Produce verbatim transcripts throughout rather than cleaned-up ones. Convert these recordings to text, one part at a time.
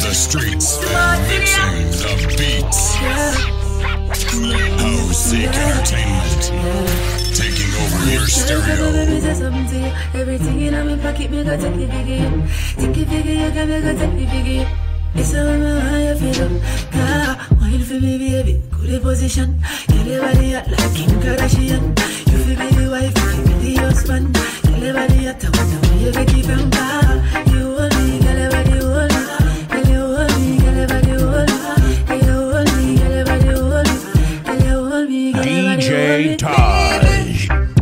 the streets and mixing the beats. House-Sick Entertainment, taking over your stereo. Everything in my pocket, me got take the biggie. Take the biggie, you got me got take the biggie. It's all my how you feel up. Car, wine for me, baby. Good position. Get your body hot like Kim Kardashian. You feel me the wife, you feel me the husband. Get your body hot, I wonder where you get it from. You hold me, get your body hold me. Get you hold me, get your body hold me. Get you hold me, get your body hold me. Get you hold me, get your body hold me. D J Taj.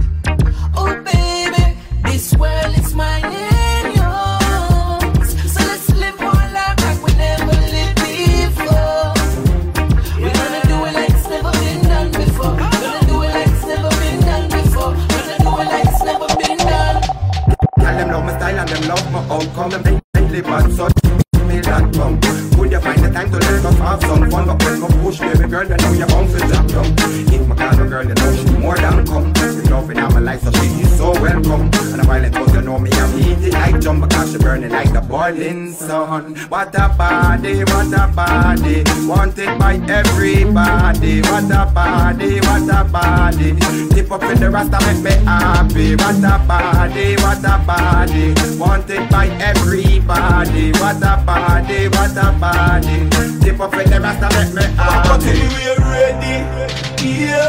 Oh baby, this world is mine and yours. So let's live one life like we never lived before. We're gonna do it like it's never been done before. Gonna do it like it's never been done before. Gonna do it like it's never been done. Tell them love my style and them love my outcome. Them they, they live on such me that come. Would you find the time to let us have some fun? But when I push baby girl, you know you're bound to drop down. If my kind of girl, you know she's more than come. She's loving all my life, so she is so welcome. And a violent cause you know me, I'm eating like jump. Because she burning like the boiling sun. What a body, what a body. Wanted by everybody. What a body, what a body. Tip up in the rasta make me happy. What a body, what a body. Wanted by everybody. What a body, what a body. Tip up in the rasta make me happy. We're ready, yeah.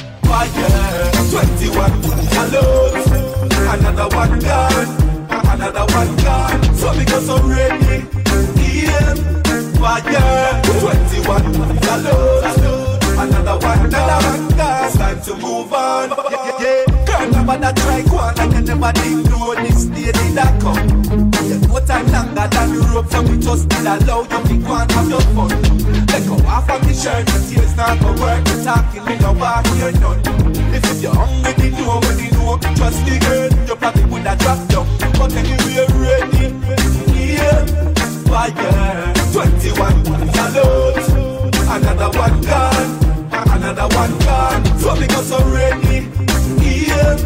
Fire, twenty-one gallons. Another one gone, another one gone. So we go so ready, yeah. Fire, twenty-one gallons. Another one, another one gone. It's time to move on. Yeah, yeah. Girl, never that try go on and you never did know this lady that come. You know time longer than the rope, so we just did allow you to go and have your fun. Let go off of the shirt, the tears not go work. You're talking, me no want hear none. If you're hungry, they know what they know. Trust the girl, you probably would have dropped down. But anyway, ready, yeah. Fire, twenty-one gallons. Another one gone, another one gone. So we go so ready, yeah.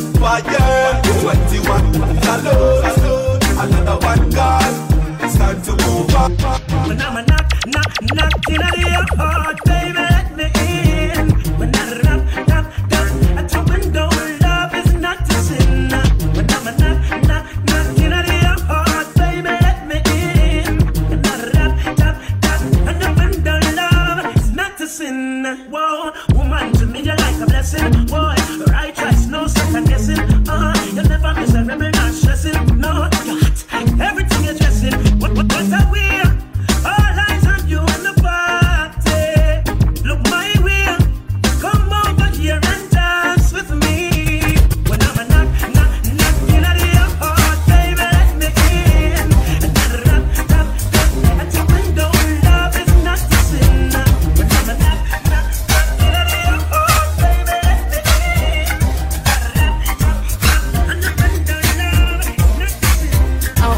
Fire, twenty-one gallons. Another one gone. It's time to move on. When I'm a knock, knock, knocking at your heart, baby, let me in. When I knock, knock, knock at your window, love is not a sin. When I'm a knock, knock, knocking at your heart, baby, let me in. When I knock, knock, knock at your window, love is not a sin. Whoa, woman, to me you're like a blessing. Boy, right choice, no second guessing. Uh, you'll never miss a rebel, not stressing. No, you're hot, everything you're dressing. What, what, what are we? All eyes on you in the party. Look my way. Come over here and dance with me. When I'm a knock, knock, knocking at your heart, baby, let me in. And I rap, rap, rap at your window. Love is not a sin. When I'm a knock, knock, knocking at your heart, baby, let me in. And I rap, rap, rap at your window. Love is not a sin. Oh,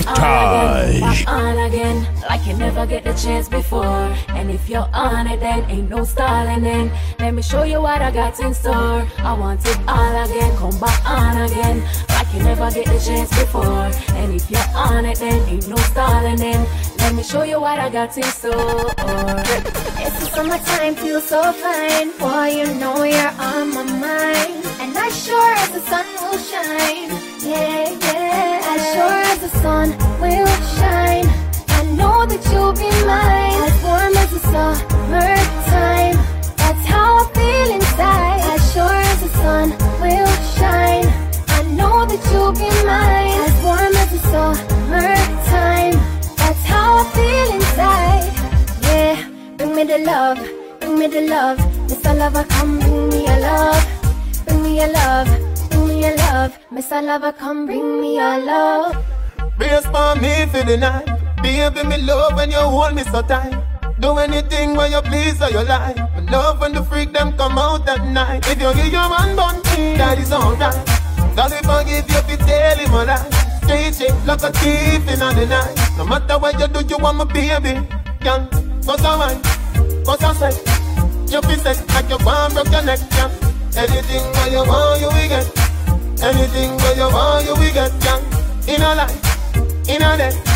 Taj. On again, like you never get the chance before. And if you're on it, then ain't no stalling in. Let me show you what I got in store. I want it all again, come back on again, like you never get the chance before. And if you're on it, then ain't no stalling in. Let me show you what I got in store. It's the summertime, feel so fine. Boy, you know you're on my mind. And as sure as the sun will shine, yeah, yeah. As sure as the sun will shine, I know that you'll be mine. As warm as the summertime, that's how I feel inside. As sure as the sun will shine, I know that you'll be mine. As warm as the summertime, that's how I feel inside. Yeah, bring me the love, bring me the love. Mister Lover, come bring me your love. Bring me your love, bring me your love. Mister Lover, come bring me your love. Brace for me for the night. Baby, me love when you hold me so tight. Do anything when you please or you like. Me love when the freak them come out at night. If you give your man bun, that is alright. God if I give you fi tell him a lie. Straight shape like a thief in the night. No matter what you do, you want my baby. Can go so right, go so set. You fi set like you want broke your neck. Can anything when you want you will get. Anything when you want you will get. Can in a life, in a death. I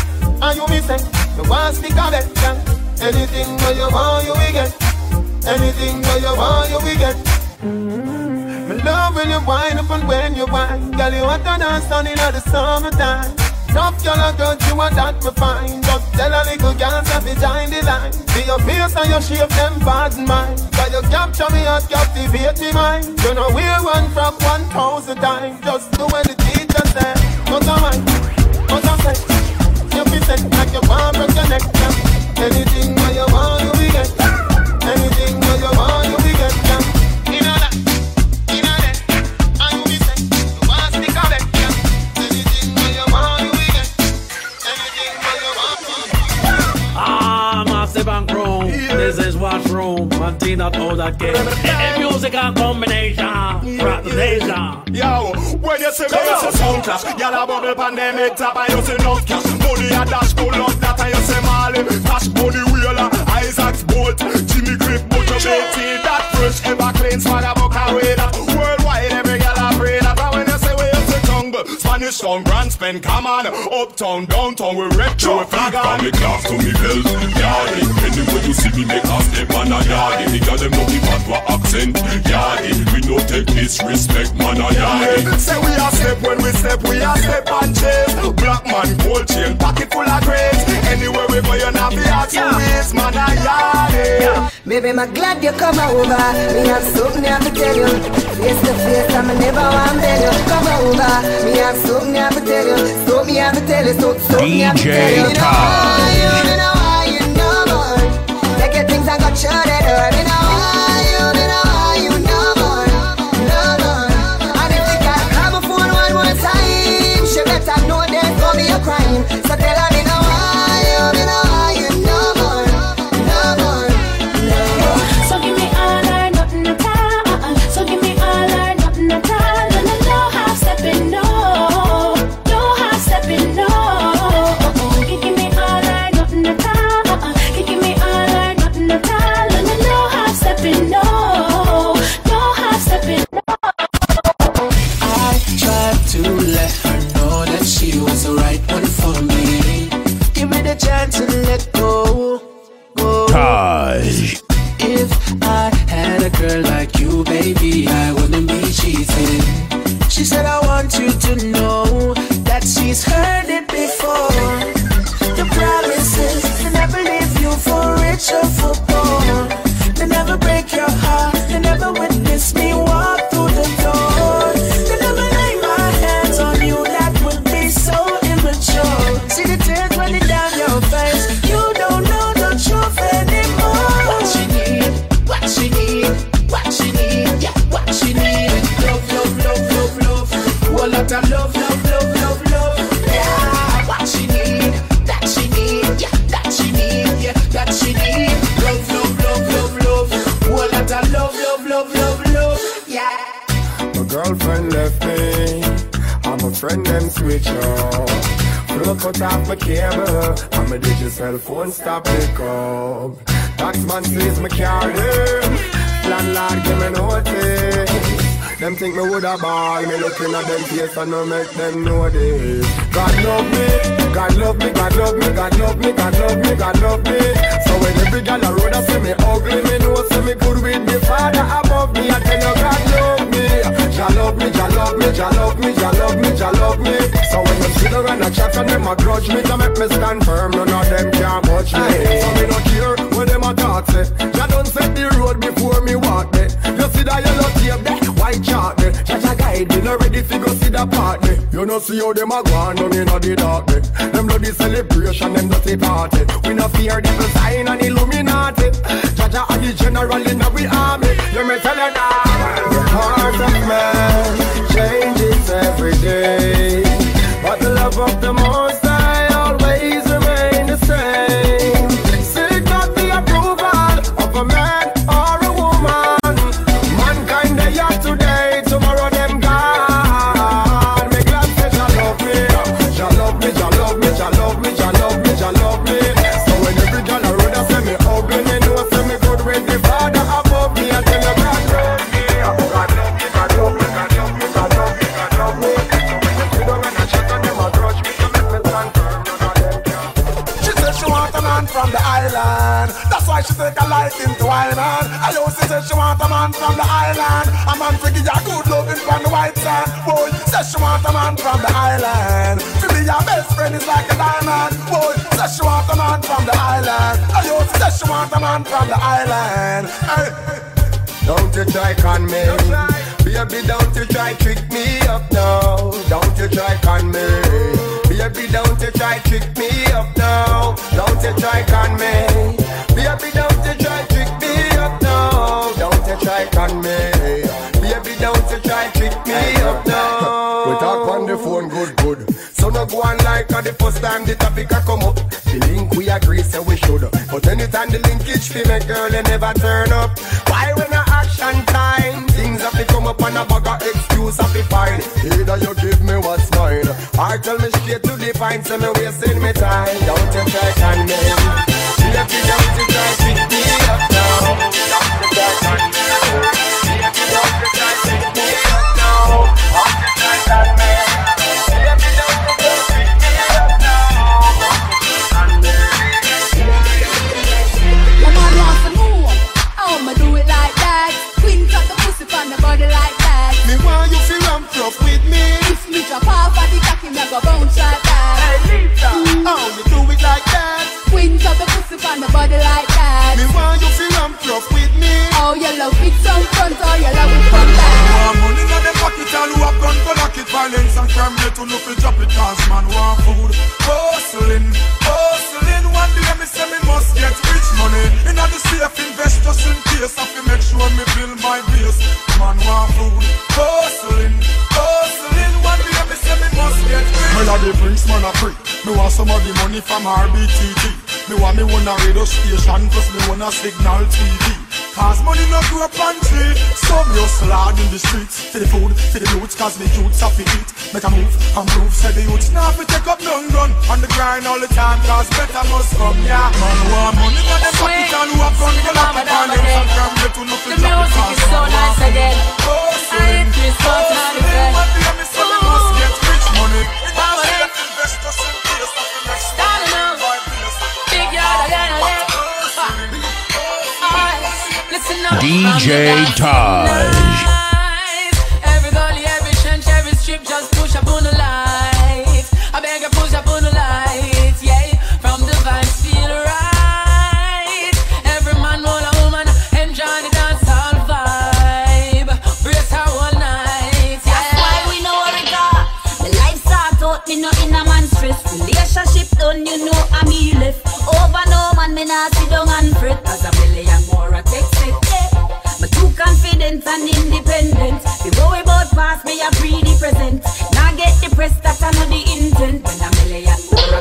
Are you missing? The one stick of it, yeah. Anything that you want, you will get. Anything that you want, you will get. Mm-hmm. Me love when you wind up and when you wind. Girl, you want to dance down in the summertime. Tough girl, I got you want that me fine. Just tell a little girl to behind the line. See your face and your shape, them bad in mine. Cause you capture me and captivate me mind. You know wear one frock one thousand times. Just do what the teacher said. Not a mind, not a sex. You be set like you want break your neck. Yeah. Anything that you want, you will get. Anything that you want, you will get. Yeah. You know that, you know that. And you be set, you want stick of it. Yeah. Anything that you want, you will get. Anything that you want. Ah, massive and groom. Yeah. This is washroom. Martina told that game. And music and combination. Rock the nation. Yo, when you see me, you see sound clash. Y'all a bubble pandemic top and you see enough cash. Money a dash, pull up that and you see Marley. Cash, money wheeler, Isaac's bolt. Jimmy Grip, Butcher, Betty, that fresh, ever clean, swagger, book, away that. Worldwide, every girl a pray that. And when you say we you see jungle, Spanish town, Grand Spend, come on. Uptown, downtown, we rep to a flag on. From me class to me belt, yardy. Anyway you see me make a step on a yardy. Me got them up the bad wa accent, yardy. We no take disrespect, man a yardy. Say we a step when we step, we a step and chase. Black man, gold chain, pocket full of grapes. Anywhere we go, you not be hard to waste, man a yardy. Baby, I'm glad you come over. Me have something I have to tell you. Face to face, I'm never want to tell you. Come over. Me have something I have to tell you. Something I have to tell you. Something I have to tell you. D J Taj. You know why you know more. Take your things and go show that door. You know why you know why you know more. No more. And if you can't call my phone one more time, she better know there's gonna be a crime. So tell her you know why you know why you know more. No more. So give me all or nothing at all. So give me all or nothing at all. No, no, no half stepping, no. No half stepping, no. Give me all or nothing at all. Give me all or nothing at all. No, no, no half stepping, no. No half stepping, no. I tried to let her know that she was the right one for me. Give me the chance to let go. go. Taj. If I had a girl like you, baby, I wouldn't be cheating. She said I want you to know that she's heard it before. The promises, they never leave you for rich or for poor. They never break your heart, they never witness me walk through the door. They never lay my hands on you, that would be so immature. See the tears running down your face, you don't know the truth anymore. What she need, what she need, what she need, yeah, what she need. Love, love, love, love, love. Whole lot of love, love, love, love, love. Yeah, what she need, that she need, yeah, that she need, yeah, that she need. Love, love, love, love, love. Whole lot of love, love, love, love, love. Yeah. My girlfriend left me, and my friend them switch off. Flow cut off my cable, and my digital phone stop pick up. Taxman says me carry, landlord give me notice. Them think me woulda ball, me looking at them face and no make them know this. God love me, God love me, God love me, God love me, God love me, God love me. So when every gal a road a say me ugly, me know say me good with the Father above me. I tell you God love me, Jah love me, Jah love me, Jah love me, Jah love me, Jah love me. So when them sit around a chat and them a grudge me, to make me stand firm, none of them can touch me. So me no care when them a talk say, Jah done set the road before me walk there. You see that yellow tape there, white chalk there. Jah Jah guide me, no ready fi go see the party. You know see how them a go on down inna the dark there. Them bloody celebration, them dirty party. We no fear devil sign and Illuminati. Jah Jah are the general inna we army. You me tell you now. The heart of man changes every day, but the love of the Most High always remain the same. Seek not the approval of a man or a woman. Mankind they are today, tomorrow them gone. Make glad say Jah love me, Jah love me, Jah love me, Jah love me, Jah love me, Jah love me. So when every girl a road a say me ugly, me know say me good with the Father above me. I tell you God love me, God love me, God love me, God love me, God love me, God love me. So when you sit down and a chat and them a grudge me, to make me stand a man from the island. That's why she take a liking to Ireland. I used to say she want a man from the island. A man to give you good loving from the white sand. Boy, say she want a man from the island. To be your best friend is like a diamond. Boy, say she want a man from the island. I used to say she want a man from the island. Hey. Don't you try con me, baby, don't you try trick me up now. Don't you try con me, baby, don't you try trick me up now. Don't you try con me, baby, don't you try trick me up now. Don't you try con me, baby, don't you try trick me up now. We talk on the phone good good, so no go on like on the first time the topic a come up. The link we agree say we should, but anytime the linkage fi make girl they never turn up. Why when a action time, things have to come up and a bag of excuse have to find. Either you give me what's mine, or tell me straight to the point, so me wasting me time. Don't you try can me, baby, don't you try pick me up now. Don't you try can me, baby, don't you try pick me up now. Don't you try can me, baby, don't you try pick me up now. Your man wants to know how I'ma do it like that. Queen cut the pussy from the body like that. Me want you feel ramp rough with me. If me drop off of the cocky, me go bounce like that. Hey Lisa, mm. How you do it like that? Queen cut the pussy from the body like that. Me want you feel ramp rough with me. Oh, you love it from front or you love it from back. Want money in the pocket, all who have gun go lock it. Violence and crime rate to look for drop it. Cause man want food. Hustling, hustling. One day me say me must get rich money. In the safe invest just in case. I fi make sure me build my base. Man want food. Hustling, hustling. One day me say me must get rich. Me like the bricks man a free. Me want some of the money from R B T T. Me want me one a radio station plus me one a signal T V. Cause money no grow up on tree. So me hustle hard in the streets. For the food, for the youths, cause me youths have to eat. Make a move, and prove, say the youths now fi take up none gun. On the grind all the time, cause better must come, yeah. Man want money in the pocket, all who have fun, go like a violence and crime rate to nothing. The music is so nice again. I hit this spot on the bed. One day me say me must get rich money. In the safe invest just in case. I fi make sure me build my base. Big yard again, again. D J Taj. Every gully, every trench, every strip, just push up on the light. I beg you, push up on the light, yeah. From the vibes feel right. Every man, all a woman, enjoy the dance all vibe. Brace her all night, yeah. That's why we know what we got. The life start out, me no in a man stress. Relationship done, you know I'm me left. Over no man, me not sit down and fret. As a million more, I text it, yeah. But too confident and independent. The boy about pass me a pretty present. Now get depressed, that's another intent. When a million more,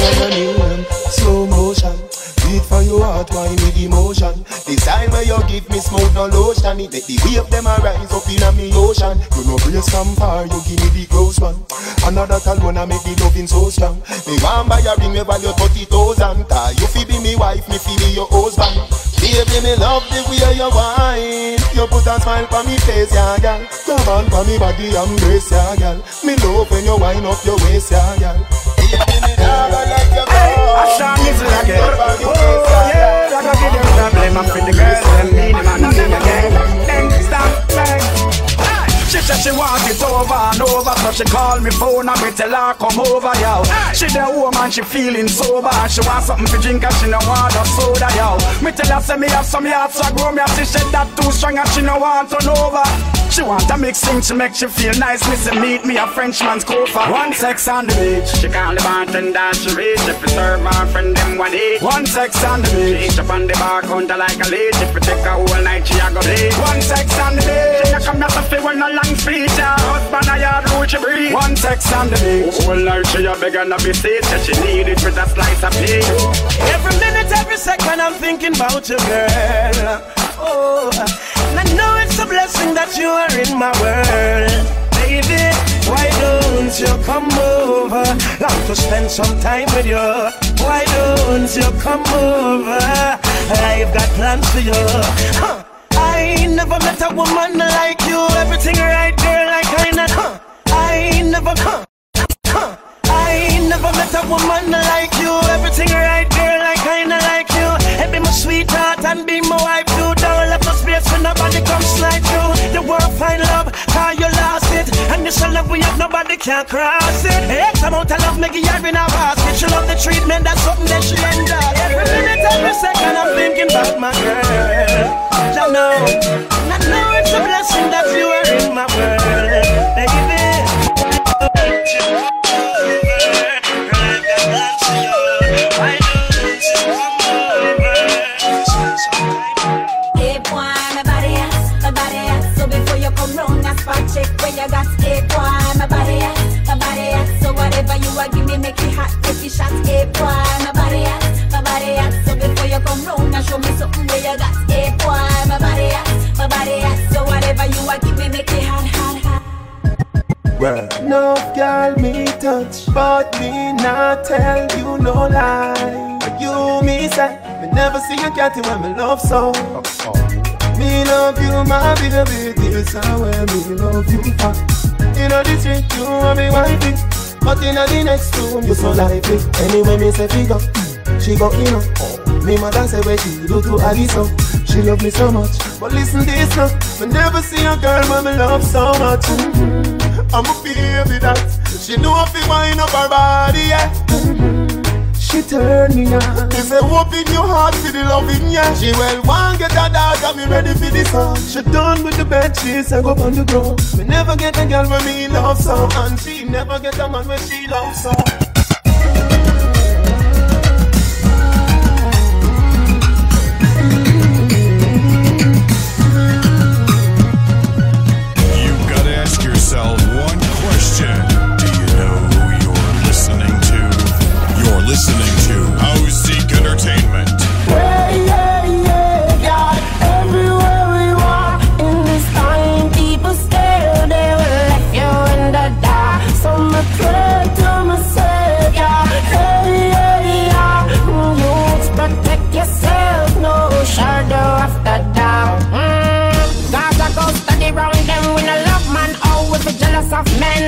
I slow motion. Beat for your heart, why need emotion? The style where you give me smoke, no lotion. It make the wave them a rise up in a me ocean. You know brace from far, you give me the close one. Another alone I make the loving so strong. Me want buy a ring, me value thirty thousand. You fi be me wife, me fi be your husband. Baby, me love the way you whine. You put a smile on me face, yeah, girl. Grab on for me body and brace, yeah, girl. Me love when you whine up your waist, yeah, girl. Baby, me love like your boy. I shall miss it again. Oh yeah, I gotta give them problem. I'm for the girls, them need them and nothing again. Then stop playing. She said she want it over and over, so she call me phone and me tell her come over, yo. She the woman, she feeling sober, she want something to drink and she no want no soda, yo. Me tell her say me have some yards so grow me, and she said that too strong and she no want turn over. She want a mix thing to make she feel nice. Me say meet me a Frenchman's cover. One sex on the beach, she call the bartender, she reach. If you serve her friend them one eat. One sex on the beach, she up on the bar counter like a leech. If you take her whole night, she a go bleed. One sex on the beach, she a come out to feel when no long speech. Husband a yard road she breathe. One sex on the beach, whole night she a beg and a be safe. She need it with a slice of meat. Every minute, every second I'm thinking about you, girl. Oh, and I know it's a blessing that you are in my world. Baby, why don't you come over? Long to spend some time with you. Why don't you come over? I've got plans for you. Huh. I never met a woman like you. Everything right there like I know. Huh. I never huh. Huh. I never met a woman like you. Everything right there like I love we have, nobody can cross it. X amount of love, make it her in a basket. She love the treatment, that's something that she enjoy. Every minute, every second, I'm thinking about my girl. I know, I know it's a blessing that you are in my world, baby. Hey boy, my body ass, my body ass. So before you come round, I spot check where you got. Hey boy, my body ass, my body ass. So whatever you are, give me, make it hot, take it shot. Hey boy, my body ass, my body ass. So before you come round, I show me something where you got. Hey boy, my body ass, my body ass. So whatever you are, give me, make it hot, hot, hot. Well, no girl me touch, but me not tell you no lie. You me say, me never see a cat when me love so. Me love you, my baby, this is where me love you for. You know the street, you are me wifey, but in the next room, you so lively. Anyway, me say figure, she go in up. Me mother say where she do to Aliso. She love me so much, but listen this now. Me never see a girl when me love so much. Mm-hmm. I'm a baby that she know if you wind up her body, yeah. Mm-hmm. She turn me on. If I open your heart for the loving, yeah. She well want get a dog, got me ready for this song. She done with the bed sheets and go on the ground. Me never get a girl when me love so, and she never get a man when she love so. Yourself one question. Do you know who you're listening to? You're listening to Austic Entertainment. Yeah, yeah, yeah, yeah. Everywhere we walk in this time, people stare, they will left you in the dark. So I pray to myself, yeah, hey, yeah, yeah. You protect yourself, no shadow after dark. Mm, Gaza go study round them with a love man. We jealous of men.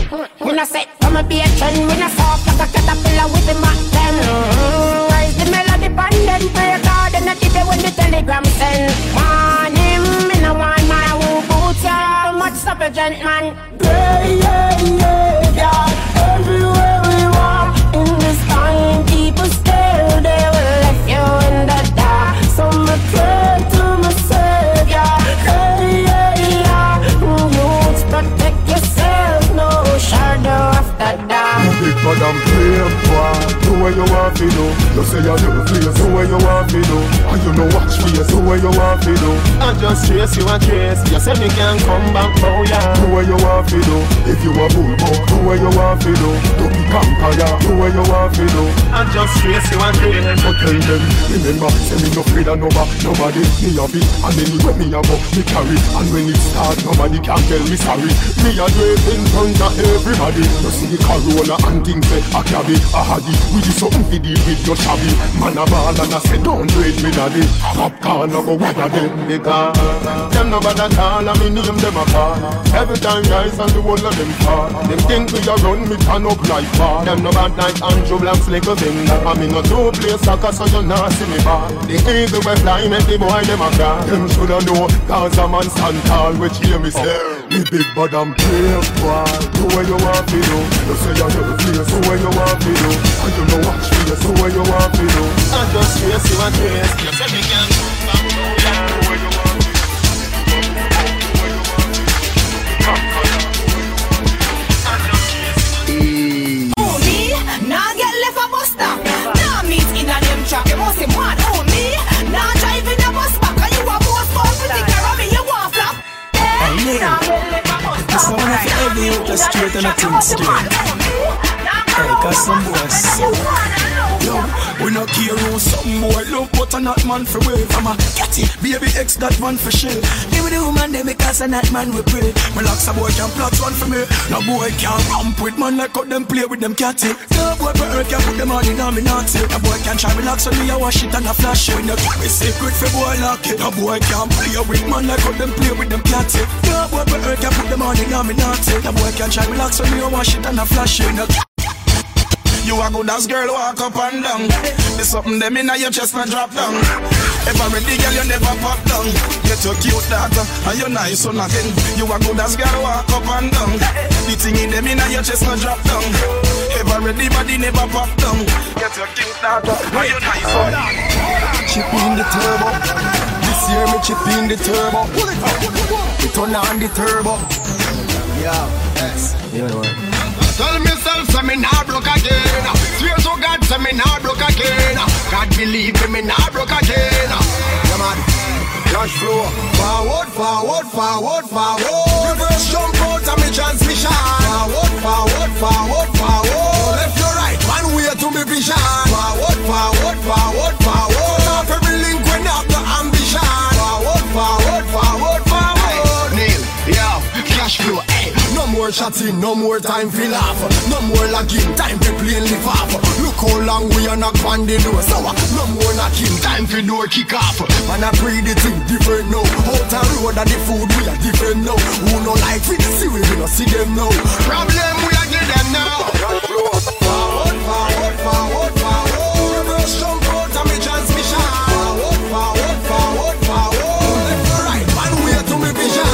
We not set from a be a trend. We not soft like a caterpillar with the Mac ten. Mm-hmm. Rise the melody pan then pray God and I did it when the telegram send. Want him, me no want my who boots ya. Much stop a gentleman. Yeah, yeah, yeah, yeah. Everywhere we walk in this time, people stare. They will left you in the dark. So I pray to myself, yeah, hey, yeah, yeah. You protect yourself, no shadow after dark. You big madam play boy, do what you want to do. You say you never feel, do what you want to do. And you know watch for you, do what you want to do. I just chase you and chase. You say me can come back for ya. Do what you want to do. If you a bull boy, do what you want to do. Don't be conquer ya, do what you want to do. I just chase you and chase. But tell them, remember, say me no afraid of nobody. Nobody, me a beat, and anyway me a buck, me carry. And when it start, nobody can tell me sorry. Me a do it in front of everybody. You see the corona and things say I carry a haddy. We do something for deal with your shabby. Man a ball and I say don't do it me daddy. Popcorn no go weather them. Because them nobody call and me name them a call. Every time guys and the whole of them fall. Them think we a run me turn up like bar. Them no bad like Andrew Black's little thing. I mean no two play soccer so you not see me ball. The eagle we fly make the boy them a call. Them shoulda know cause a man stand tall which hear me say. Me big bad and brave boy. Do what you want to do. You say you never feel, so what you want to do. And you know watch me, so what you want to do. I just chase you and chase. You say me can come back for ya. Do what you want to do. Do what you want to do. Come, come, I just chase you. Oh me, nah get left a bus stop. Nah meet in a them truck. You must say man. Oh me, nah drive in a bus back. And you a boss for pretty girl. Me you want flop. This one of the heavy out the straight and a thing straight. Hey, cause some boys yo, we no care who some boy love, but a not man for way from a get it, baby X that man for shit. Give me the woman they because a not man we pray. My locks a boy can plot one for me. No boy can ramp with man like how them play with them catty. No boy for earth can put them on in a me naughty. No boy can try me locks on me a wash it and a flash it. We no carry secret for boy lock it. No boy can play with man like how them play with them catty. No boy for earth can put them on in a me naughty. No boy can try me locks on me a wash it and a flash it. No You a good as girl, walk up and down. There's something them inna your chest and drop down. Ever ready, girl, you never pop down. Get your cute daughter, and you nice son again. You a good as girl, walk up and down. The thing in them inna your chest and drop down. Ever ready, body never pop down. Get your cute daughter, and you nice son. Chip in the turbo. This year me chip in the turbo. We turn on the turbo. Yeah, yes. You know what? Tell myself, say me nah broke again. Swear to God, say me nah broke again. God believe me, me nah broke again. Come on, cash flow. Forward, forward, forward, forward. Reverse jump out of me transmission. Forward, forward, forward, forward. Left to right, one way to me vision. Forward, forward, forward, forward. Off every link when I have the ambition. Forward, forward, forward, forward. Neil, yeah, cash flow. No more chatting, no more time for laugh. No more lagging, time to play and live off. Look how long we are knock on the door. So no more knocking, time for door kick off. Man I pray the thing different now. Out the road and the food we are different now. Who no like it, see we we no see them now. Problem we are get them now. Forward, forward, forward, forward. Reverse jump out of me transmission. Forward, forward, forward, forward. Left to right, one way to me vision.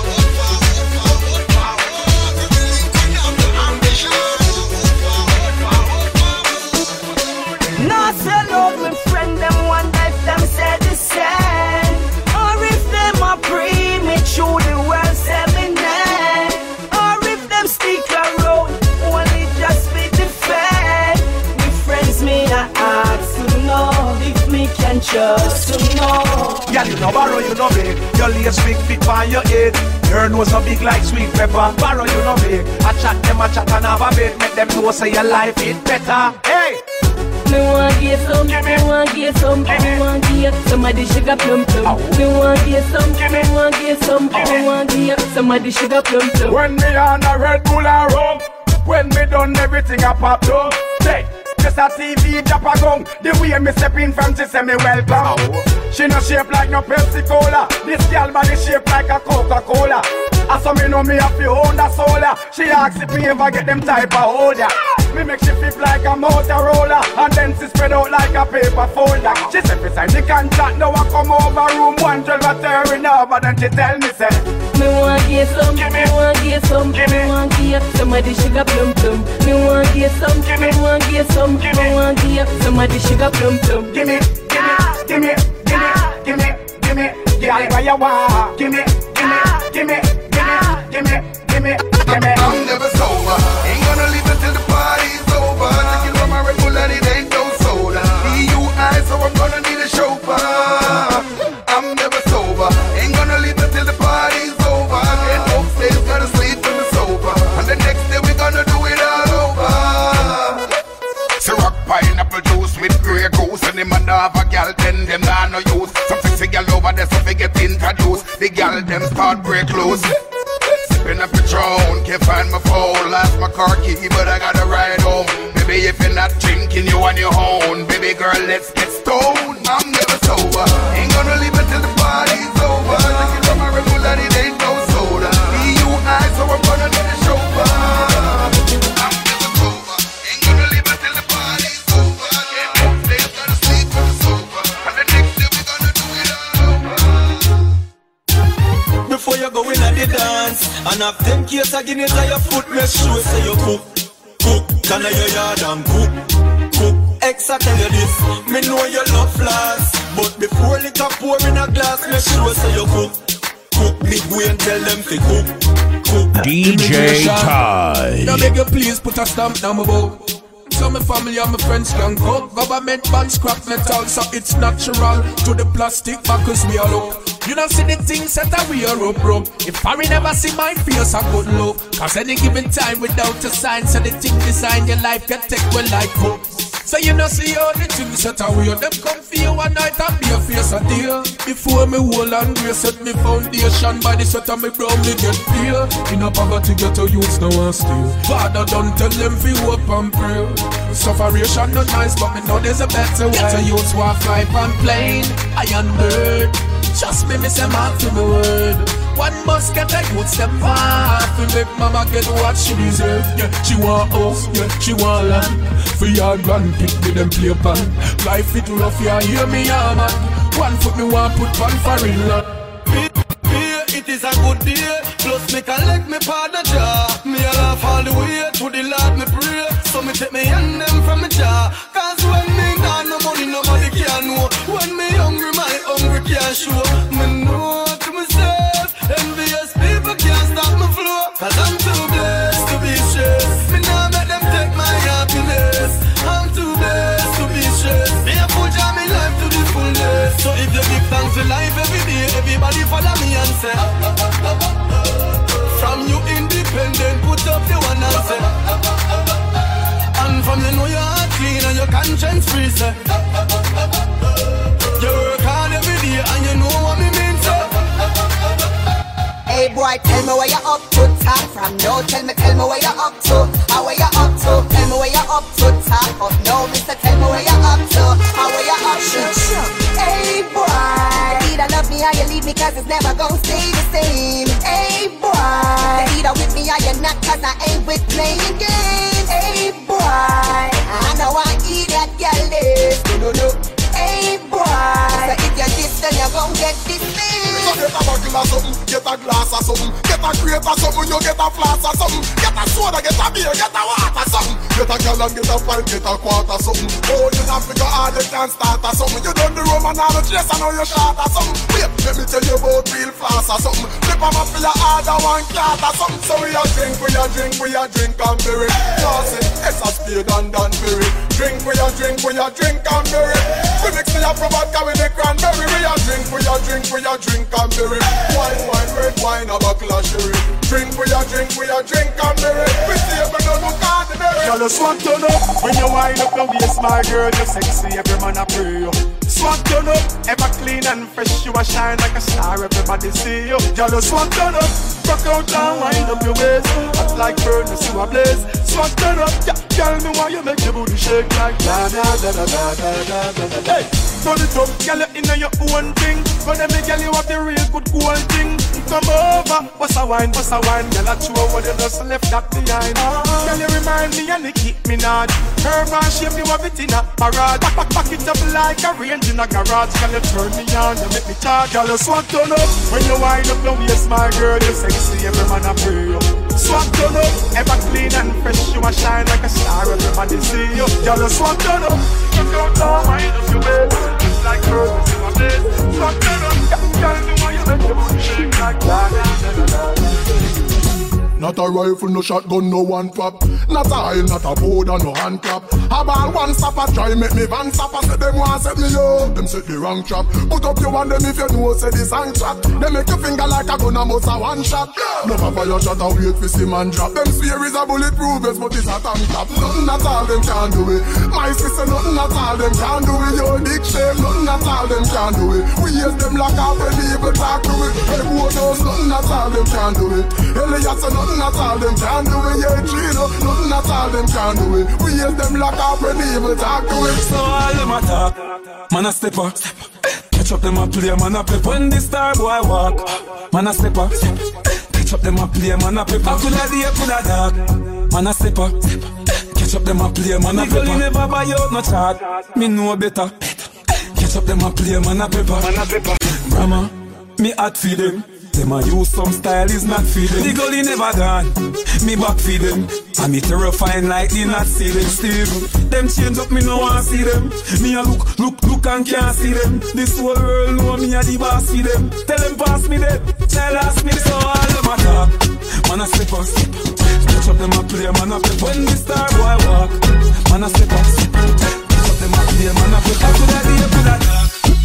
No say love me friend them one life them say the same. Or if them are prematurely well seminary. Or if them stick around only just be defend. Me friends me not ask to know if me can trust to know. Girl, you know borrow, you know big. Your lace big fit on your head. Your nose so big like sweet pepper. Borrow, you know big. I chat them, I chat and have a bit. Make them know say your life is better. Hey! Me want get some, me want get some, me want get some of the sugar plum plum. Me want get some, me want get some, me want get some of the sugar plum plum. When me on a Red Bull and rum, when me done everything I pop down. Say, just a T V drop a gun. The way me step in from she say me welcome. She no shape like no Pepsi Cola. This girl body shape like a Coca-Cola. I saw me know me have to own the solar. She asks if me ever get them type of holder. Me make she flip like a Motorola, and then she spread out like a paper folder. She said beside the contract, now I come over room one twelve a tearing over. Then she tell me say, me want get some, me want get some, me want get some of the sugar plum plum. Me want get some, me want get some, me want get some of the sugar plum plum. Gimme, gimme, gimme, gimme, gimme, gimme, girl where you want. Gimme, gimme, gimme, gimme, gimme, gimme, gimme. I'm never sober. Ain't gonna leave until the party's over. Taking from my Red Bull and it ain't no soda. E U I, so I'm gonna need a chauffeur. I'm never sober. Ain't gonna leave until the party's over. Get upstairs, gotta sleep in the sober. And the next day we gonna do it all over. Ciroc pineapple juice with Grey Goose. And the man have a gal, then them nah no use. Some sexy gal over there, so they get introduced. The gal them start break loose. Sipping a Patron, can't find my phone. Lost my car key, but I gotta ride home. Baby, if you're not drinking, you on your own. Baby girl, let's get stoned. I'm never sober. Ain't gonna leave until the party's over. Drinking from my Red Bull and it ain't no soda. E U I, so I'm gonna need a chauffeur. I'm never sober. Ain't gonna leave until the party's over. Get upstairs, gotta sleep on the sofa. And the next day we gonna do it all over. Before you go in at the dance, and have ten case of Guinness on your foot, make sure say you cook, cook, can I your yard and cook, cook. Ex I tell you this, me know you love flaws, but before liquor pour in a glass, make sure say you cook, cook. Big way and tell them to cook, cook. D J Ty. Now beg you please put a stamp down my boat. So my family and my friends can cook. Government ban scrap metal, so it's natural. To the plastic backers we all up. You don't see the things that we are up, bro. If I never see my face, I good love. Cause any given time without a sign, so the thing design your life can take well like hope. So you know see all the things that are weird. Them come for you one night and be a face a deal. Before me whole and grace set me foundation. By the sweat of me brown me get fear. In a poverty get to use no one steal. Father don't tell them fi hope and pray. Sufferation not nice but me know there's a better way. To use walk life and plain. I am bird. Trust me, me say mark to my word. One must get a good step far. To make mama get what she deserve. Yeah, she want house, yeah, she want land. For your grand pick with them play pan. Life it rough, yeah, hear me, yeah, man. One foot me want put one for in love. It is a good day. Plus me collect me partner jaw. Me a laugh all the way to the Lord me pray. So me take me hand them from me jaw. Cause when me got no money nobody can know. When me hungry my hungry can't show. Me know to myself envious people can't stop my flow. Cause I'm too blessed to be stressed. Me nah make them take my happiness. I'm too blessed to be stressed. Me a put on me life to the fullness. So if you give thanks to life every day, everybody follow me and say from you independent, put up your one and say. And from you know your heart clean and your conscience free, say. You work hard every day and you know what me mean, say. Hey boy, tell me where you up to, top from no. Tell me, tell me where you up to, how where you up to. Tell me where you up to, top of no. Mister, tell me where you up to, how where you up to. Hey boy, either love me or you leave me, cause it's never gonna stay the same. Hey boy, either with me or you're not, cause I ain't with playing games. Hey boy, I know I eat that girl this. No, no, no. Hey boy, so if you're this, then you're gonna get this thing. So get a bottle or something, get a glass or something, get a crate or something, you get a flask or something, get a soda, get a beer, get a water something, get a gallon, get a pint, get a quarter something. Oh, you have to go hard, you can't start or something. You done the rum and all the chase, I know you short or something. Wait, let me tell you about real flask or something. Flip them up for your harder one clot or something. So we a drink, we a drink, we a drink and berry. Class it, it's a spade and Danbury. Drink, we a drink, we a drink and berry. We mix the apple vodka with the cranberry. We a drink, we a drink, we a drink and berry. Wine, wine, red wine, a buckle of sherry. Drink, we a drink, we a drink and berry. We say we don't look ordinary. Girl, you swag turn up when you wind up your waist, my girl. You sexy, every man a pray you. Swag turn up, ever clean and fresh. You a shine like a star, everybody see you. Girl, you swag turn up, rock out and wind up your waist. Hot like furnace, you a blaze. Swag turn up, yeah, tell me why you make your booty shake like da da da da da da da da da. Hey, turn it up, girl, you inna your own thing. But then me, girl, you have the real good cool thing. Come over, what's a wine, what's a wine? Girl, I throw what you just left that behind. Girl, you remind me and you keep me nod. Curve and shape, you have it in a parade. Back, back, back it up like a range in a garage. Girl, you turn me on, you make me charge. Girl, you swag turn up when you wind up your waist, my girl. You sexy, every man a pray you. Swag turn up, ever clean and fresh. You a shine like a star, everybody see you. Girl, you swag turn up, you don't know, wind up your waist. Just like girls, you a blaze. Swag turn up, girl, me why you make your booty shake like that. Not a rifle, no shotgun, no one pop. Not a oil, not a powder, no hand clap. Have all one stopper, try make me van stopper. Say them want set me up, them set the wrong trap. Put up your one, them if you know, say this and shot. They make your finger like a gun, a must a one shot. No papa, your shot and wait for see man drop. Them spear is a bulletproof vest, but it's a tank top. Nothing at all them can do it. My sister, nothing at all them can do it. Your dick shame, nothing at all them can do it. We use them lock up when people talk to it. Hey, who knows, nothing at all them can do it. Elias, nothing Nothing at all them can do it, yeah, Gino. Nothing at all them can do it. We hear them lock up when they even talk to it. So all them a talk, man a stepper. Catch up them a play, man a pepper. When the star boy walk, man a stepper. Catch up them a play, man a pepper. Coulda day, coulda dark, man a stepper. Catch up them a play, man a pepper. Nigga never buy out no chart, me know better. Catch up them a play, man a pepper. Man a pepper. Grandma, me hot for them. Them a use some style is not feeding. The gully never gone, me back feed them. And me terrifying like the not see them still. Them change up, me no want see them. Me a look, look, look and can't see them. This whole world know me a the boss for them. Tell them pass me them, tell ask me so all them a talk. Man a step up, catch up them a play, man a pep. When the star boy walk, man a step up, catch up them a play, man a pep. I coulda be a coulda talk.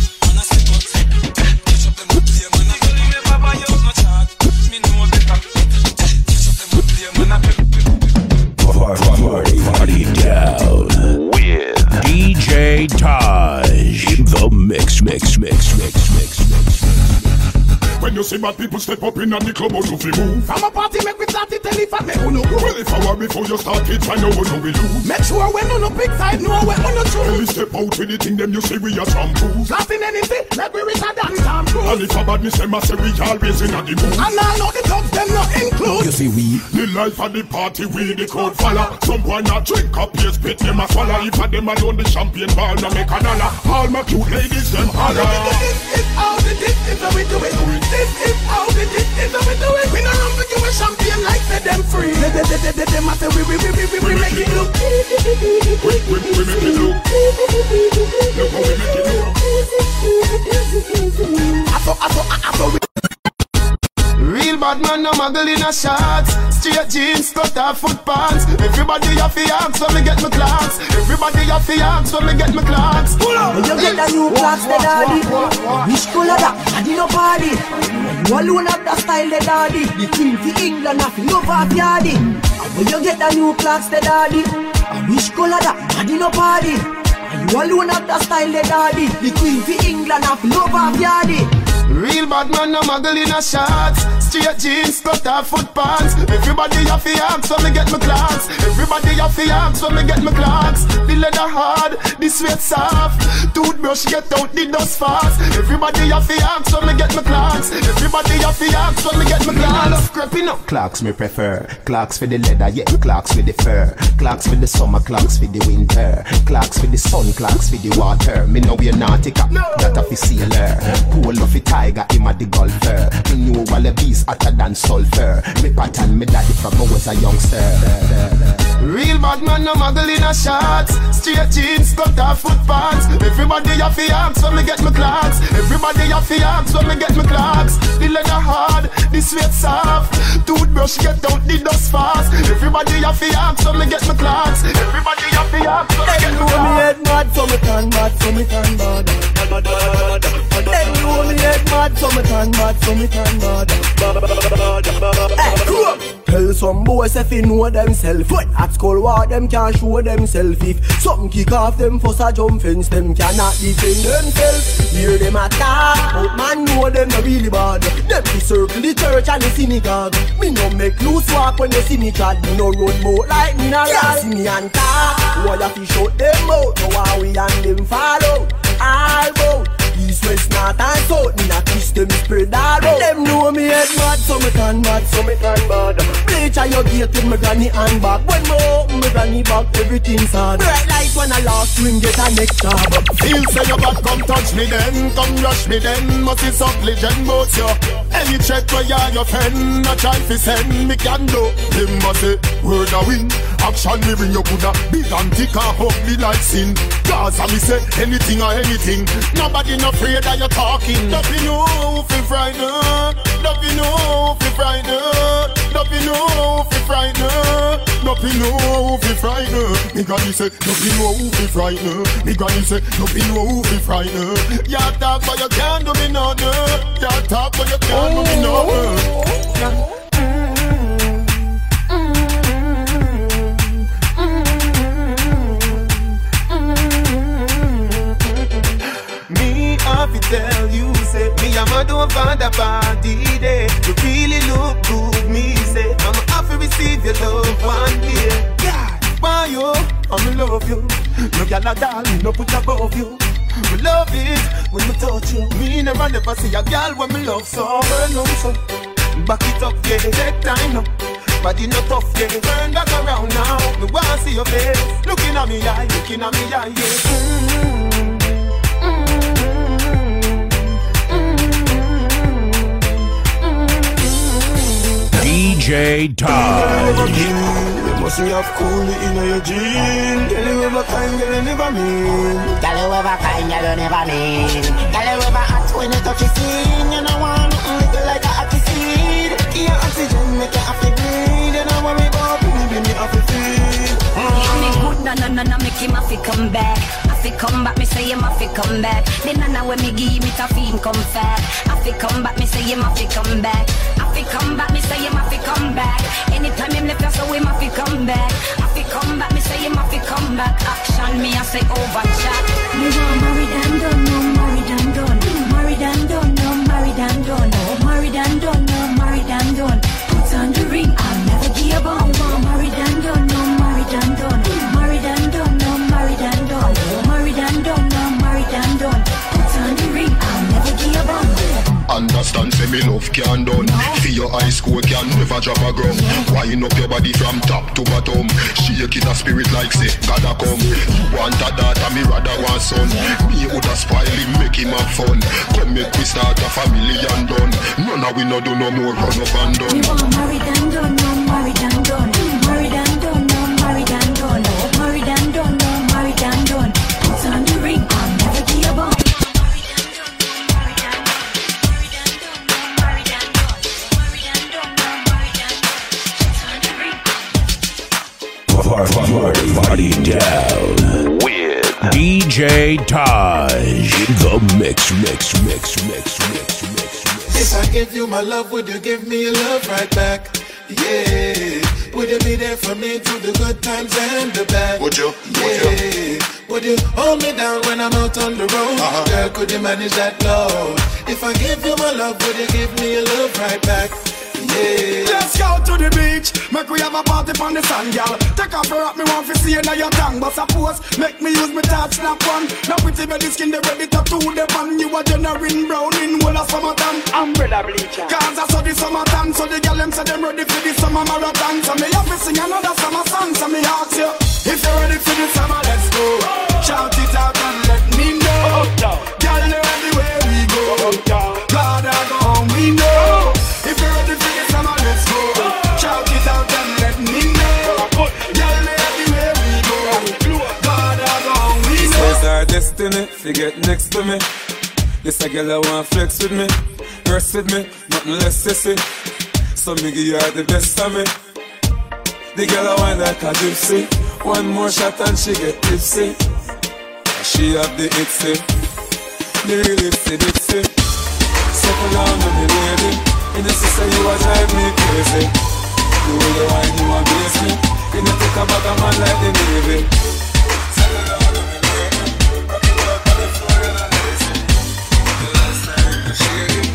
Party, party down with D J Taj in the mix, mix, mix, mix, mix, mix. When you see bad people step up in the club, how you feel move? From a party make we start it, tell if I make you no go. Well, if I were before you start it, I know what you will lose. Make sure when you no big side, know when you no choose. Well, step out with the thing, them you say we are some fools. Laughing anything, make we richer than some fools. And if a badness, them I say we always in the mood. And I know the thugs, them not include. You see we, the life of the party, we the crowd follow. Some boy not drink up, yes, spit them a swallow. If a them alone, the champagne ball, no make a dollar. All my cute ladies, them holler. This is how the this is how we do it. This is how the this is how we do it. We no run for you a champagne like say them free. They they they they them a say we we we we we make it look. We we we make it look. Look how we make it look. I saw I saw I saw we. Real bad man, no muggle in a shots. Straight jeans, cut off foot pants. Everybody have to ask when me get my clocks. Everybody have to ask when me get my clocks. When you get the new clocks, the daddy. Which color that? I did no party. You alone have the style, the daddy. The queen for England, have love of yardy. When you get the new clocks, the daddy. Which color that? I did no party. You alone have the style, the daddy. The queen for England, have love of yardy. Real bad man, no muggle in a shots. Straight jeans, cut off foot pants. Everybody have to ask when me get my clocks. Everybody have to ask when me get my clocks. The leather hard, the sweat soft. Toothbrush get out the dust fast. Everybody have to ask when me get my clocks. Everybody have to ask when me get my clocks. Scrapping up. Clocks me prefer. Clocks for the leather, yeah. Clocks for the fur. Clocks for the summer, clocks for the winter. Clocks for the sun, clocks for the water. Me know we're nautica, that a fi sailor. Pool of it. Tiger, him a the golfer. Me knew all the bees hotter than sulfur. Me pattern me daddy from I was a youngster. Real bad man, no muggle in a shots. Straight jeans, cut off foot pants. Everybody have to ask when me get my clocks. Everybody have to ask when me get my clocks. The leather hard, the sweat soft. Toothbrush get out the dust fast. Everybody have to ask when me get my clocks. Everybody have to ask when me get my clocks. Me head mad, so me turn mad, so me turn bad. Then you me head mad, so me turn mad, so me turn bad. Hey, crew up. Tell some boys if they know themself. When at school war, them can't show themself. If something kick off them for a jump fence, them cannot defend themselves. Hear them attack, but man know them not really bad. Them be circle the church and the synagogue. Me no make loose walk when they see me trad. Me no run boat like me na rad. See me and talk, why you fi shut them out? Now how we and them follow, all bout. East, west, north and south, me not kiss them spread all out. Them know me head mad, so me turn mad, so me turn bad. Bleach on your gate with me granny and back. When me open me granny back, everything's hard. Bright light when I last swing, get a next job. Feel say you bad, come touch me then, come rush me then. Must be some legend about you. Any check where you're your friend, no try fi send me can do. Them must say, word a win. Action me bring you coulda big and thick and ugly like sin. Cause I me say, anything or anything. Nobody no afraid that you're talking. Don't be no fi frightened. Don't be no fi frightened. Don't be no fi frightened. Don't be no fi frightened. Me granny say, don't be no fi frightened. Me granny say, don't be no fi frightened. You talk but you can't do me no good. You talk but you can't do me no good. I fi tell you, say me I'm a do for the party day. You really look good, me say I'm happy receive your love one day. Yeah, why you? I'm in love you. No gyal at all, me no put above you. Me love it when me touch you. Me never never see a gyal when me love so. Burn on so, back it up, yeah. Take time now. Body no tough, yeah. Turn back around now. Me wanna see your face, looking at me eye, looking at me eye, yeah. Mm-hmm. D J Todd. You must have cool in your jeans. Girl, you ever kind, girl, you never mean. Girl, you ever kind, girl, you never mean. Girl, you ever hot when you touch your skin. You know want nothing little like a happy seed. Give your oxygen, make you happy breathe. You know worry about me, be me happy feel. Me good, na na na na, make him happy come back. Happy come back, me say him happy come back. The nana when me give me to feel come fat. Happy come back, me say him happy come back. Happy come back, me say him happy come back. Anytime him left, so him happy come back. Happy come back, me say him happy come back. Action, me I say over chat. Me want married and done, no married and done. Married and done, no married and done. No married enough can done. For your high school can never drop a ground. Wind up your body from top to bottom. Shake it a spirit like say God a come. You want a daughter, me rather want son. Me woulda spoil him, make him have fun. Come make we start a family and done. None of we no do no more run up and done. We want married and done, no married and done. Married and done, no married and done. Married and done, no married and done. Put on the ring, I'll never be a bum. Party, party down with D J Taj in the mix, mix, mix, mix, mix, mix, mix. If I give you my love, would you give me your love right back? Yeah. Would you be there for me through the good times and the bad? Would you? Yeah. Would you? Would you hold me down when I'm out on the road? Uh-huh. Girl, could you manage that load? If I give you my love, would you give me your love right back? Yeah. Let's go to the beach, make we have a party on the sand, girl. Take off your hat, me want to see you now your tongue. But suppose, make me use me touch snap one. Now pretty baby skin, they ready to do the pan. You a generating brown in whole of summertime. Umbrella bleacher. Cause I saw the summertime, so the girl them say them ready for the summer marathon. So me have to sing another summer song, so me ask you, if you're ready for the summer, let's go. Shout it out and let me know. Girl, know everywhere we go. God, I go home, we know. If you're ready for the summer, let's go. Shout it out and let me know. Girl, know everywhere we go. God, I go home, we know. So it's our destiny to get next to me. This a girl I want flex with me, rest with me, nothing less sissy. So me give you the best of me. The girl I want like a gypsy. One more shot and she get tipsy. She have the itsy, the real itsy bitsy. Settle down with me, baby. In the sister you a drive me crazy. The way you wine you amaze me. You know take a back a man like the Navy. Settle down with me, baby. Rock it out on the floor and I'm lazy. The last time you shady.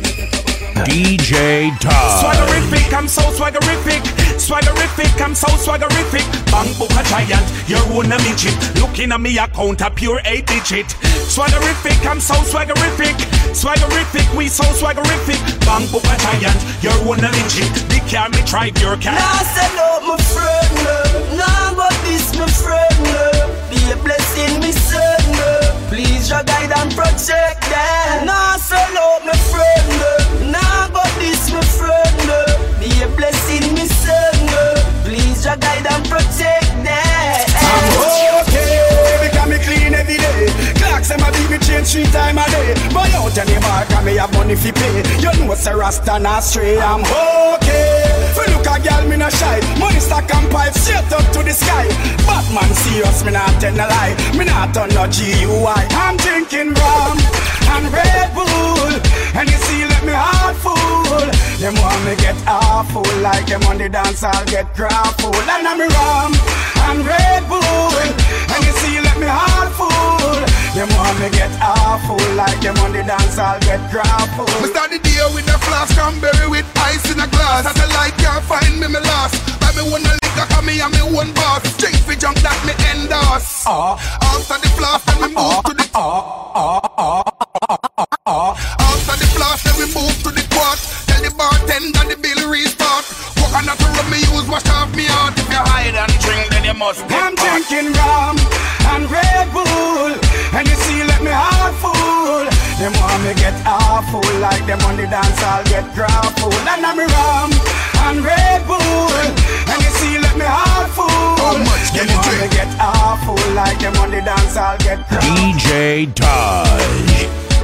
D J Taj. Swaggerific, I'm so swaggerific. Swaggerific, I'm so swaggerific. Bang book a giant, your own a midget. Looking at me account a pure eight digit. Swaggerific, I'm so swaggerific. Swaggerific, we so swaggerific. Bang book a giant, your own a midget. Big car me drive your car. Nah, sell out my friend, love. Nah, but this my friend, love. Be a blessing, me son, love. Please, your guide and protect them. Nah, sell out my friend, love. Nah, but this my friend, love. Be a blessing, me son, love. Please, your guide and protect them. I'm okay, because me clean every day. Clocks them a beat me change three times a day. Buy out any bar, cause me have money fi pay. You know say Rasta not stray. I'm okay. Fi look a girl, me not shy. Money stack and pipe straight up to the sky. Batman serious, me not tell no lie. Me not turn no G U I. I'm drinking rum and Red Bull, and you see let me heart full. Them want me get awful, like them on the dance I'll get grappled. And I'm rum and Red Bull, and you see let me heart full. Them want me get awful, like them on the dance I'll get grappled. We start the day with a flask cranberry with ice in a glass. As a light can't find me, me lost. Buy me one liquor, cause me and me one boss. Drink for junk that me endorse. Uh, After the flask, then we move to the uh, uh, uh, uh, uh, uh. After the flask, then we move to the quart. Tell the bartender the bill restart. Coconut rum me use, wash off me out. If you hide and drink, then you must get I'm drinking rum and Red Bull, and you see let me heart full. Them want me get awful, like them on the dance I'll get grappled. And I'm rum and Red Bull, and you see let me heart full. How much can them you want drink? me get awful, like them on the dance I'll get grappled. D J Taj.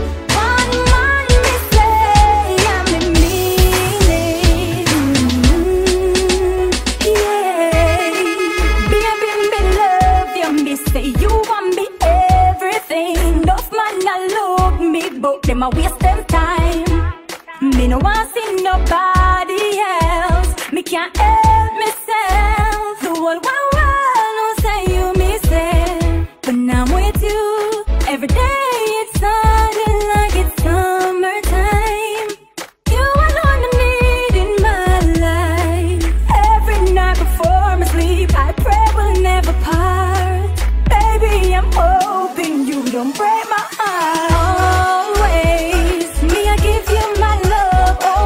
But them a waste them time. Me no want see nobody else. Me can't help myself. The whole wide world knows say you miss it. But now I'm with you. Every day it's sounding like it's summertime. You alone I need in my life. Every night before my sleep I pray we'll never part. Baby, I'm hoping you don't break my heart. Always, me I give you my love.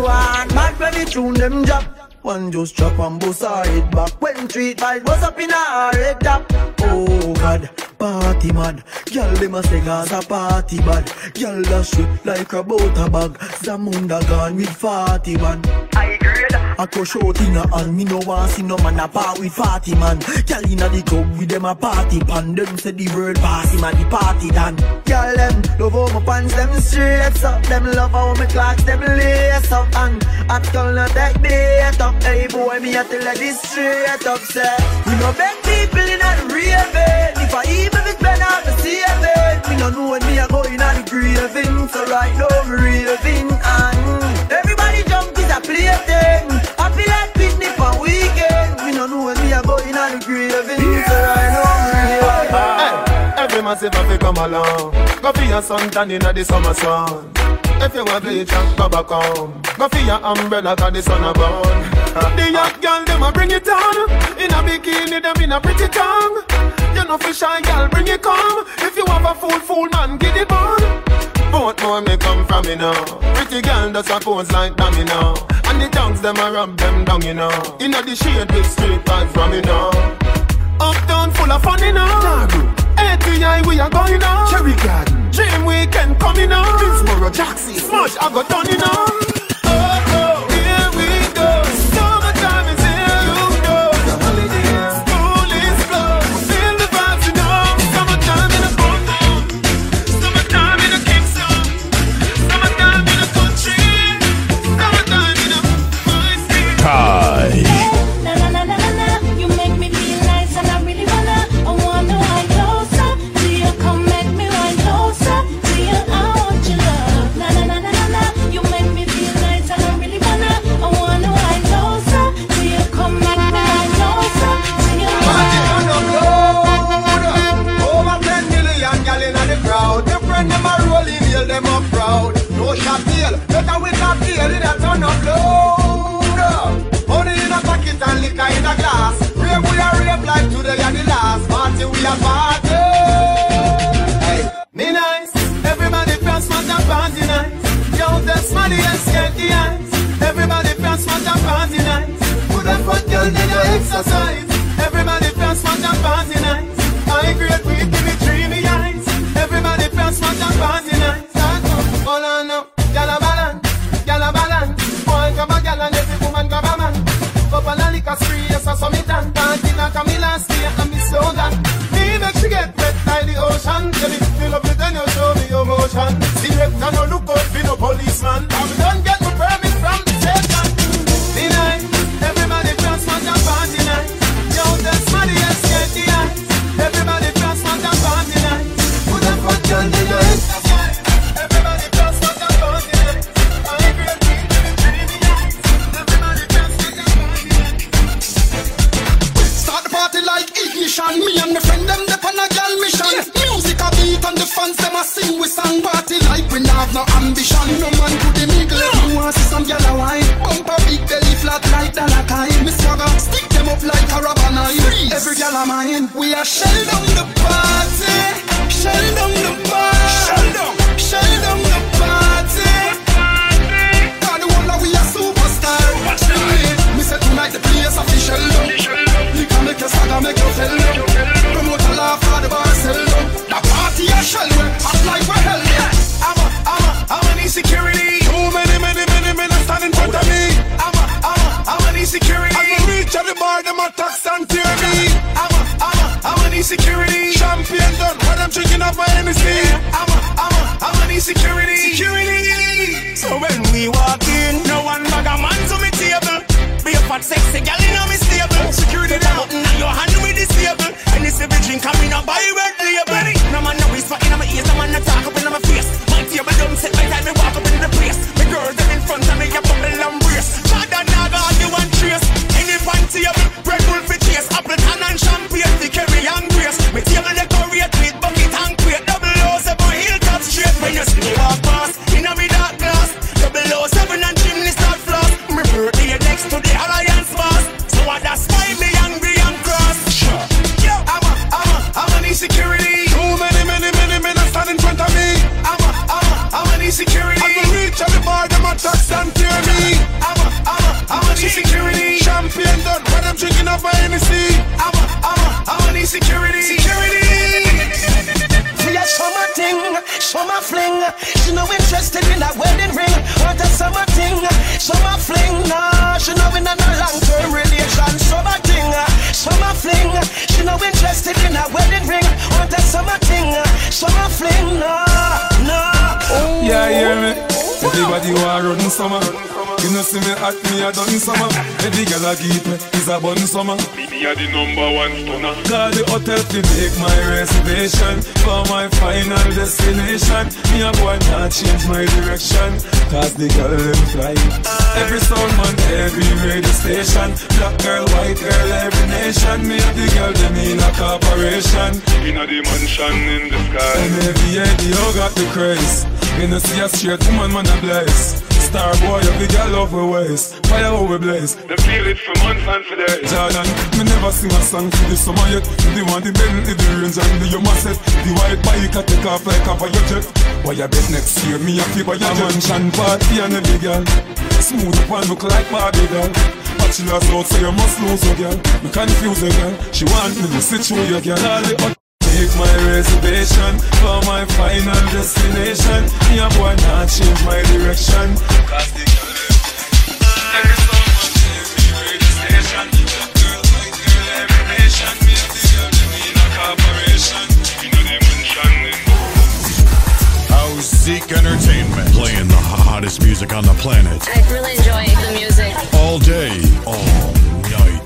want. Mad when we tune them drop. One just drop and bust her head back. When treat bite was up in her head top. Oh God, party mad. Girl them a say Gaza party bad. Girl that shit like a butter bag. Zamunda gone with forty man. I grade. I crush out in a hand. Me no want see no man a part with forty man. Girl inna the club with them a party pan. Them say the world party man the party done. Girl them love how my pants them straight up. Them love how my clocks them lace up. And I call not take bait up. Hey boy, me a tell you this straight up, say we no beg people in a raving. If I even if Ben out to see it, me no know when me a go in a the graving. So right now me raving and everybody jump is a plaything. I feel like picnic for weekend. Me no know when me a go in a the graving. So right now me raving. Hey, every man say fi come along. Go for your suntan inna the summer sun. If you want bleach and go back home, go for your umbrella cause the sun a burn. The young girl them a bring it on. In a bikini them in a pretty tongue. You know for shy girl bring it come. If you have a fool fool man get it on. Both more may come from me now. Pretty girl does a pose like dummy now. And the tongues them a rub them down you know. In a the shade with street vibes from me now. Uptown full of fun you know. A T I we are going on. Cherry Garden. Dream weekend coming on. Finsboro, Jackson, Smash, I got done in on. Oh, oh, here we go. Summertime is here, you know. The holidays, school is closed. Feel the vibes, you know. Summertime in a boom boom. Summertime in a Kingston. Summertime in a country. Summertime in a my city. Kai. Na na na na na na. You make me feel nice and I really wanna. I wanna ride closer. Do you come make me ride closer? Do you I want your love? Na na na na na na. You make me feel nice and I really wanna. I wanna ride closer. Do you come make me ride closer? Do you Party on the road. Over ten million gal inna the crowd. Your friend them a rolling, hail them up proud. No shot deal, better with a deal in a ton of load. Money in a pocket and liquor in a glass. Rave we a rave like today and the last. Party we a party. Hey, me nice. Everybody fast, smart and party nice. Yo, that's money and skank the eyes. Everybody fast, smart and party nice. Put a foot girl in your exercise. Everybody fast, smart and party nice. I great weed, give me dreamy eyes. Everybody fast, smart and party nice. Hold on now, gyal a balance, gyal a balance. Boy grab a gyal and every woman grab a man. Up on a liquor spree, yes I saw me done. Party like a me last year and me slogan. Me make she get wet by the ocean. Tell me fill up it and you show me your motion. See rep and no look out for no policeman. I'm done get my permit from the station. Me night, everybody fast, smart and party night. Yo, that's money and skank the eyes. Everybody fast, smart and party night. Put a foot girl in your exercise. Everybody fast, smart and party night. I agree with me, give me dreamy eyes. Everybody fast, smart and party night. Start the party like ignition. Me and my friend them dep on a gal mission. Music a beat and the fans them a sing. We sing party like we have no ambition. No man to the middle. You want see some gal a wine? Bumper big belly flat like Dalakai. Me swagger stick them up like a rubber knife. Every gal a mine. We are shell down the party. Shell down the party. Shell down. Shell down the party. God the one that we are superstar. Me say tonight the place official. Liquor make your saga make you fell down. Promote a laugh for the bar sell down. The party a shell way, hot like we're hell. I'm a, I'm a, I'm a need security. Too many, many, many men are standing in front of me. I'm a, I'm a, I'm a need security. I can reach at the bar, them attacks and tear me. I'm a, I'm a, I'm a need security. Champion done, when I'm drinking off my Hennessy. I'm a, I'm a, I'm a need security. Security. So when we walk in, no one bag a man to me table. Be a fat sexy gal in me stable. Security down, now your hand with this table. And this every drink coming up by red label. No man no whisper in my ears, no man no talk up in my face. My table don't sit by time me walk up in the place. The girls them in front of me a bubble and brace. Jordan Naga all you want trace. Any fan table, Red Bull for chase. Appleton and champagne, the Kerry and Grace. My table decorate with bucket and crate. Double O seven hilltop straight. When you see me walk past, Summer fling, she no interested in a wedding ring. Want a summer thing, summer fling. Nah, she no in a long-term relation. Summer thing, summer fling. She no interested in a wedding ring. Want a summer thing, summer fling. Nah, nah. Oh. Yeah, hear me. Everybody want run summer. You know see me at me a done summer. Every girl a give me is a bun summer. Me a the number one stunner. Call the hotel to make my reservation for my final destination. Me a boy not change my direction, cause the girl them fly. Every sound man, every radio station. Black girl, white girl, every nation. Me and the girl them in a corporation. In a the mansion in the sky. M A V A D O got the craze. You know see a straight woman, man a bless. Star boy, every girl over waist. Fire over blaze. They feel it for months and for days. Jordan, me never sing a song for the summer yet. The one the Bentley, the range and the Yuma set. The white bike a take off like a fire jet. Why you bet next year me a feel by a mansion party and a big girl. Smooth up and look like Barbie girl. Bachelor's out so you must lose a girl. Me confuse a girl. She want me to sit through your girl. All the hot take my reservation for my final destination. Me a boy not change my direction, cause the girl every song, every radio station. Black girl, white girl, every nation. Me and the girl them in a corporation. You know they mention it. House-Seek Entertainment, playing the hottest music on the planet. I really enjoy the music. All day, all night.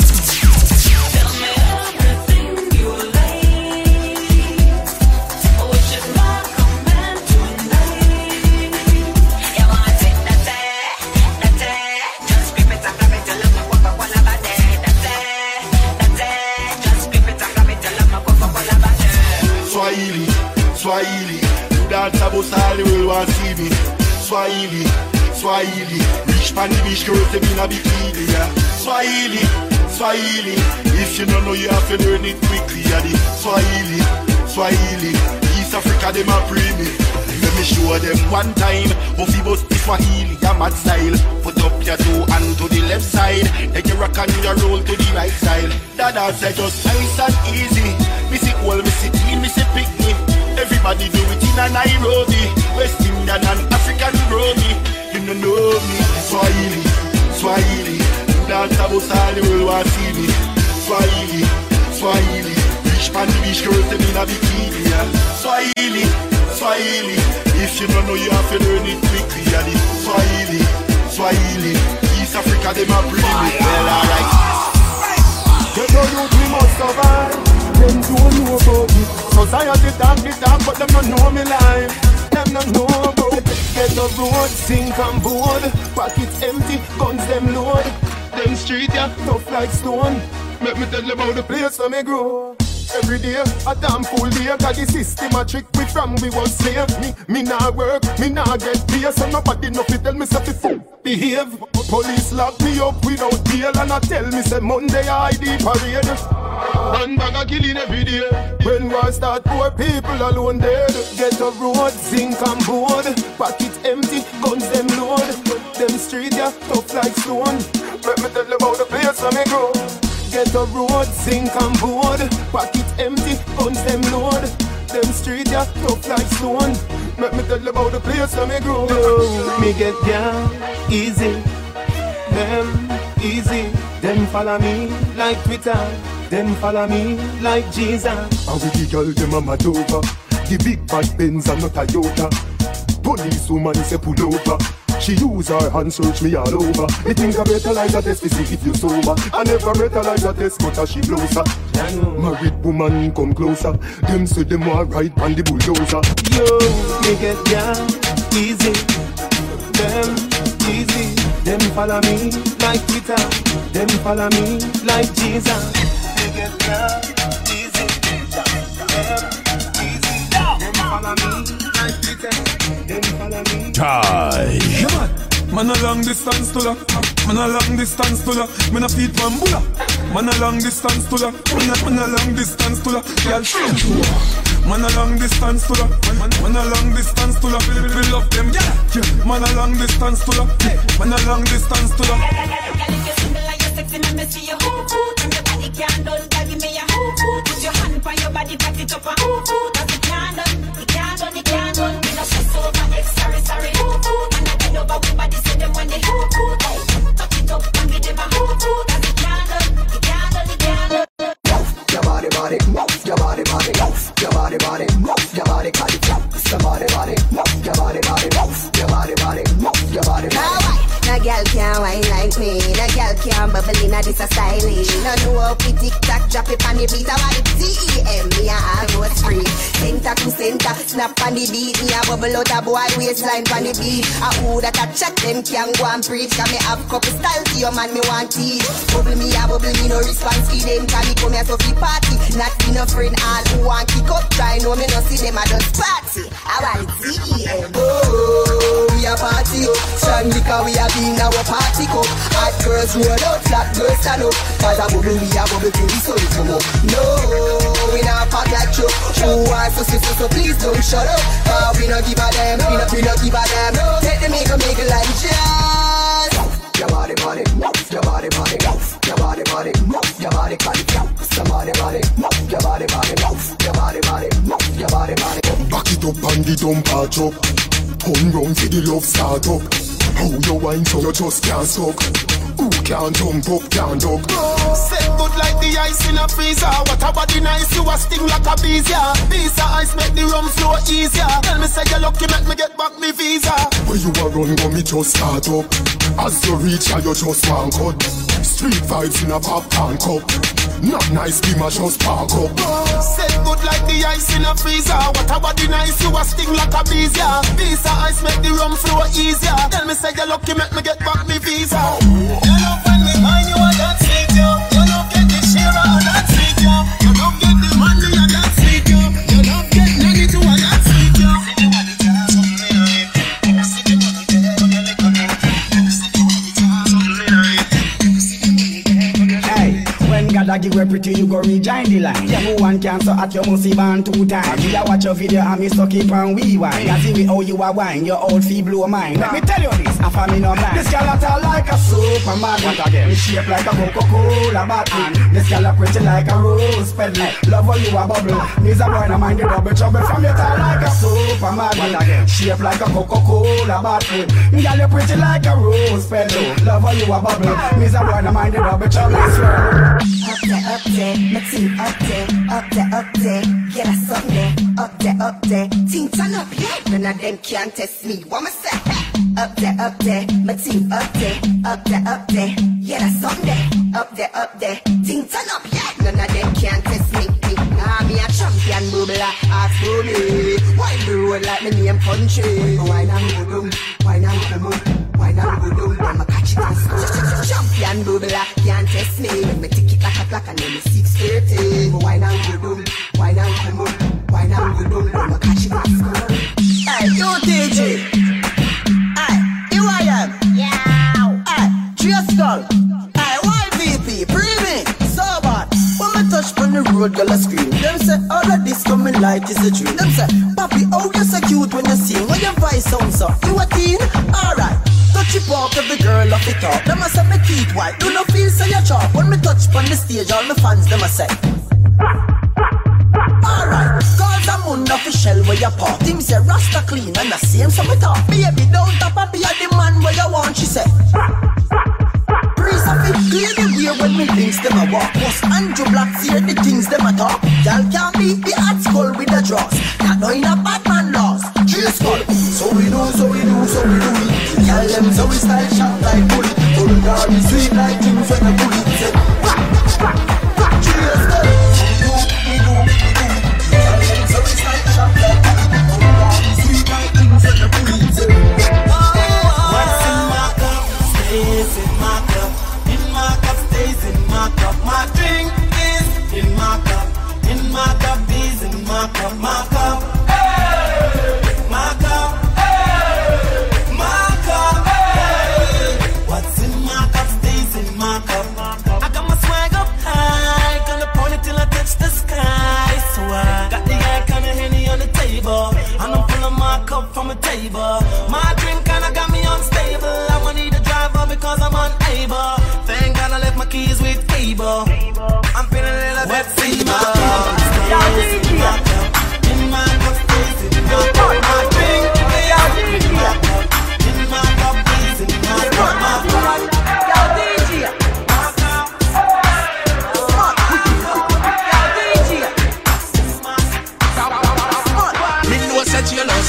Swahili, Swahili, dance about all the world want see me. Swahili, Swahili, rich pan the beach girls them in a bikini. Yeah. Swahili, Swahili, if you don't know you have to learn it quickly. Yeah. The Swahili, Swahili, East Africa them a pre me. Let me show them one time. Buffy bust the Swahili, a mad style. Put up your toe and to the left side. Then you rock and you roll to the right side. That dance is just nice and easy. Missy Owl, Missy Teen, Missy Picnic. Everybody do it in a Nairobi. West Indian and African Brody. You don't know me. Swahili, Swahili, dance about all the world want see me. Swahili, Swahili, rich pan the beach girls them in a bikini. Yeah. Swahili, Swahili, if you don't know you have to learn it quickly. Yeah. The Swahili, Swahili, East Africa them a bring me. Well alright. Get no youth we must survive. Them don't know about it. Society talk the talk, but them don't know me life. Them don't know about it. Get the road, sink and board. Pockets empty, guns them load. Them street yeah, tough like stone. Let me tell you about the place where me grow. Every day, a damn full day. Got the system a trick we from we was slave. Me, me nah work, me nah get pay. So nobody know fi tell me say fi full behave. Police lock me up without bail and I tell me say Monday I D parade. One bag a killing every day. When war start, poor people alone dead. Get a road, zinc and board. Pockets empty, guns them load. Them street yeah, tough like stone. Let me tell you about the place where me grow. Get a road, zinc and board. Pockets empty, guns them load. Them street yeah, tough like stone. Let me tell you about the place where me grow. Me get down, easy. Them, easy. Them follow me like Twitter. Them follow me like Jesus. And with the girl them a mad over. The big bad Benz and not Toyota. Police woman say pull over. She use her hand search me all over. Me think I better like a test to see if you sober. I never better like a test but as she closer. Married woman come closer. Them say them want ride on the bulldozer. Yo, me get down easy. Them easy. Them follow me like Twitter. Them follow me like Jesus. Me get down easy. Them easy. Them follow me like Twitter. Them follow me. Tie. Yeah, man. Man a long distance to la. Man a long distance to la. Man a feed man bula. Man a long distance to la. Man a, man a long distance to la. Girl, man a long distance to la. Man, man a long distance to la. We, we love them, yeah. Man a long distance to la. Man a long distance to la. Let me see you hoo hoo. Turn your body can't done. Give me a hoo hoo. Put your hand on your body, back it up and hoo hoo. Cause it can't done, it can't done, it can't done. move your body, body, somebody, body, move your body, body, move your body, body, move your body, body. No girl can't whine like me. No girl can't bubble in a this a styling. No know how we tick tock, drop it on the beat. I want it T E M, me a almost free. Center to center, snap on the beat. Me a bubble out a boy waistline on the beat. I who that a check them can go and preach. Cause me have couple styles to your man me want teach. Bubble me a bubble me no response to them. Cause me come here to fi party. Not be no friend all who want kick up. Try no me no see them a just party. I want it T E M. Oh, we a party up. Strong liquor we a in our party cup. Hot girls roll out, flat girls stand up. Cause a bubble we a bubble till the sun come up. No, we not pop like Chuck. Who wants to so, so, so please don't shut up. Cause we not give a damn, we not, we not give a damn. Take the make a make it like jazz. Your body, body, your body, body, your body, body, your body, body, somebody, body, your body, body, your body, body, your body, body. Back it up and the dump patch up. Turn round for the love start up. How you wine so you just can't suck. Who can't jump up, can't duck. Set good like the ice in a freezer. What a body nice, you a sting like a bees, yeah. Visa ice make the rum flow easier. Tell me say you're lucky, make me get back me visa. Where you a run, go me just start up. As you reach her, you just one cut. Street vibes in a popcorn cup. Not nice, be my just park up. Set good like the ice in a freezer. What a body nice, you a sting like a bees, yeah. Visa ice make the rum flow easier. Tell me say you're lucky, make me get back me visa. You love when me mind you and that sweet you. You love get the share and that sweet you. You love get the money and that sweet you. You love get money too and that sweet you. God I give you pretty, you go rejoin the line. Yeah, who one cancer at your must ban two times. Me a watch your video and me suck it and we wine. I see me how you a wine, your old fee blow mine. Let me tell you this, I find me no blind. This girl a tall like a superman. What again? Me shape like a Coca-Cola bottle. This girl a pretty like a rose petal. Love how you a bubble. Me's a boy no mind the double trouble. From your tall like a superman. What again? Shape like a Coca-Cola bottle. Girl you pretty like a rose petal. Love how you a bubble. Me's a boy no mind the double trouble. Up there, up there, my team up there, up there, up there, yeah that's up there, up there, up there, team turn up, yeah, none of them can test me, what me say? Up there, up there, my team up there, up there, up there, yeah that's up there, up there, up there, team turn up, yeah, none of them can test me, me, nah me a champion bubbler, ask for me, why the road like me name country, why not go down, why not go down. Why not go down, I'ma catch it and score. Champion bubbler, can't test me. When me tick it like a clock and then me six thirty. Why not go down, why not come on, why not go down, I'ma catch it and score. Hey, yo D J. Hey, here I am. Yeah. Hey, Trace Skull. Hey, Y V P, breathing, so bad. When me touch on the road, girl a scream. Them say all of this coming like is a dream. Them say, Papi, oh you so cute when you sing. When your voice sounds so, you a teen? Alright. Touch it up, every girl off the top. Them a say me teeth white, do no feel so you chop. When me touch on the stage, all my fans them a say. Alright, cause I'm on official where you pop. Him say Rasta clean and the same so me talk. Baby, don't tap and be a the man where you want, she say. Breeze of it, clear the way when me links them a walk. Most Andrew Black see the things them a talk. Y'all can't beat the hot skull with the draws. That no in a bad man laws. Trace Skull. So we do, so we do, so we do it. Y'all them so we style shot like bullet. Full dark, sweet like things when a bullet say. Trace Skull. We do, we do, we do it. Y'all them so we style shot like bullet. Full dark, sweet like things when a bullet say. What's in my cup stays in my cup. In my cup stays in my cup. My drink is in my cup. In my cup is in my cup. My cup. Hey! My cup. Hey! My cup. Hey! What's in my cup stays in my cup. I got my swag up high, gonna point it till I touch the sky. So I got the icon of Henny on the table, and I'm pulling my cup from the table. My drink kinda got me unstable. I won't need a driver because I'm unable. Thank God I left my keys with cable. I'm feeling a little bit fever. In my cup stays in my cup. My drink is in my cup. In my cup stays in my cup. My cup. Yo D J. Yo D J.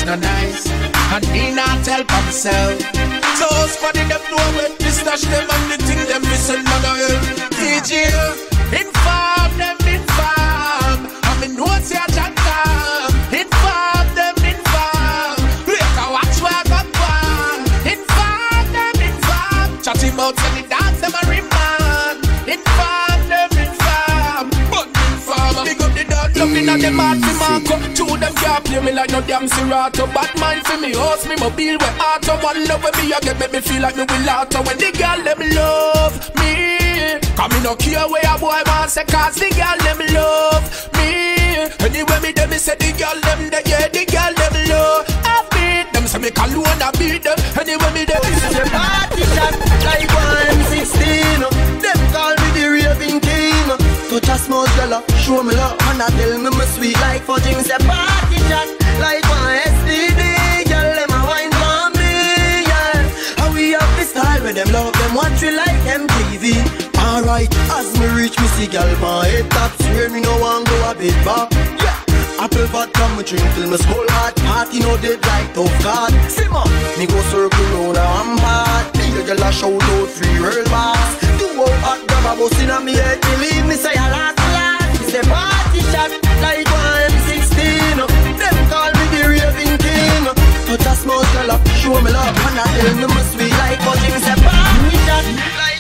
no nice, and me not tell for myself. So squaddy them know when we stash them and the thing them missing no no help. D J, inform them, inform. I mean no say a jack come. Inform them, inform. Later watch where I got one. Inform them, inform. Chat him out when he dance them a remand. Inform them, inform. But inform. Big up the dog, looking at them at the mark up. Two them can't play me like no damn Serato. Bad mind for me, host me mobile with auto. One love with me, I get make me feel like me will auto. When the girl them love me, come me no care where a boy wants say, cause the girl them love me. Anyway me them me say the girl them that yeah the girl them love. I beat them, say me call you and I beat them. Anyway me them this is a party chat like one sixteen. Them call me the raving king. Touch a small girl, show me love, and I tell me my sweet like fudging. Say party chat like one S T D. Girl them a wine for me, yeah. How we have the style where them love them watch we like M T V. Alright, as me reach me see girl my head top swear me no want go a bit back. Yeah, apple vodka me drink till me skull hot. Party no dead like tough card. Simmer, me go circle round a rampart. The girl a shout out free real boss. Two out hot grab a bus inna me head. Believe me say a last last. It's a party shot like one M sixteen. Them call me the raving king. Touch a small girl up, show me love, and I tell me my sweet like fudging. It's a party shot like.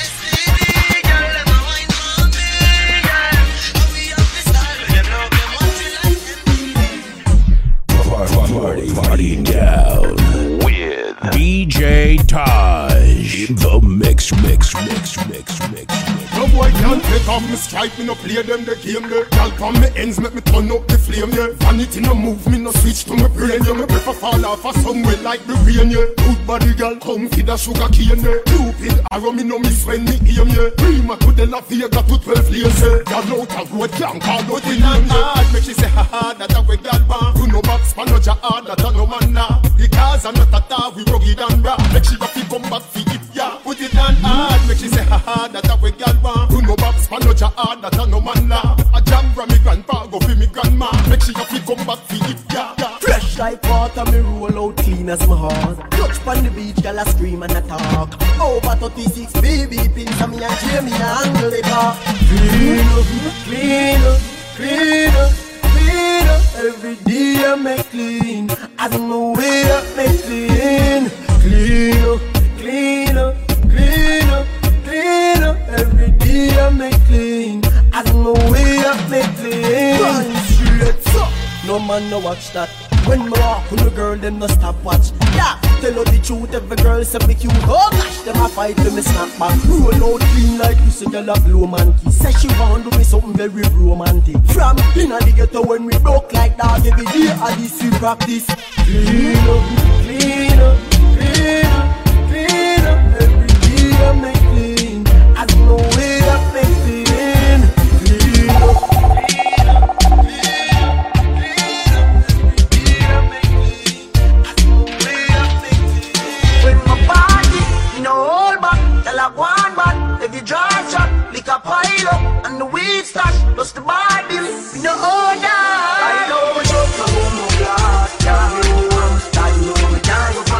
Party, party down with D J Taj. The mix, mix, mix, mix, mix, mix. No boy can't take off me strike, me no play them the game there. Y'all from me ends make me turn up the flame, yeah. Vanity no move, me no switch to my brain, yeah. Me prefer fall off a somewhere like the rain, yeah. Good body girl, come feed a sugar cane, yeah. Cupid arrow, me no miss when me aim, yeah. Prima to the La Vega to twelve years, yeah. Y'all out of road, can't call out the name, yeah. Make she say, ha ha, that a way girl want. You no box, pan no ja hard, that a no man now. Because I'm not a ta, we rugged and raw. Make she have to come back for it, yeah. Put it on hard, make she say, ha ha, that a way girl want. You no box, pan no ja hard, that a no man now. A jam from me grandpa, go for me grandma. Make she have to come back for it, yeah, yeah. Fresh like water, me roll out clean as my heart. Touch pon the beach, girl a scream and a talk. Over thirty-six, baby, pins on me and Jamie angle it up. Clean up, clean up, clean up, clean up. Every day I make clean, I don't know where I make clean. Clean up, clean up, clean up, clean up. Every day I make clean, I don't know where I make clean. Run straight up, no man no watch that. When me walk with the girl, them no stop watch. Yeah, tell her the truth, every girl say me cute. Oh gosh, them a fight when me snap back. Roll out clean like this, a girl a blow monkey. Say she want to do me something very romantic. From inna the ghetto when we broke like that, every day I this we practice. Clean up, clean up, clean up, clean up. Every day I make clean, I don't know where I make clean. Clean up, clean up, clean up. One back, if you drive shot, lick a pile up, and the weed stash, plus the bar bill, we no order. I know we just come home, God, yeah, you want, I know we can't go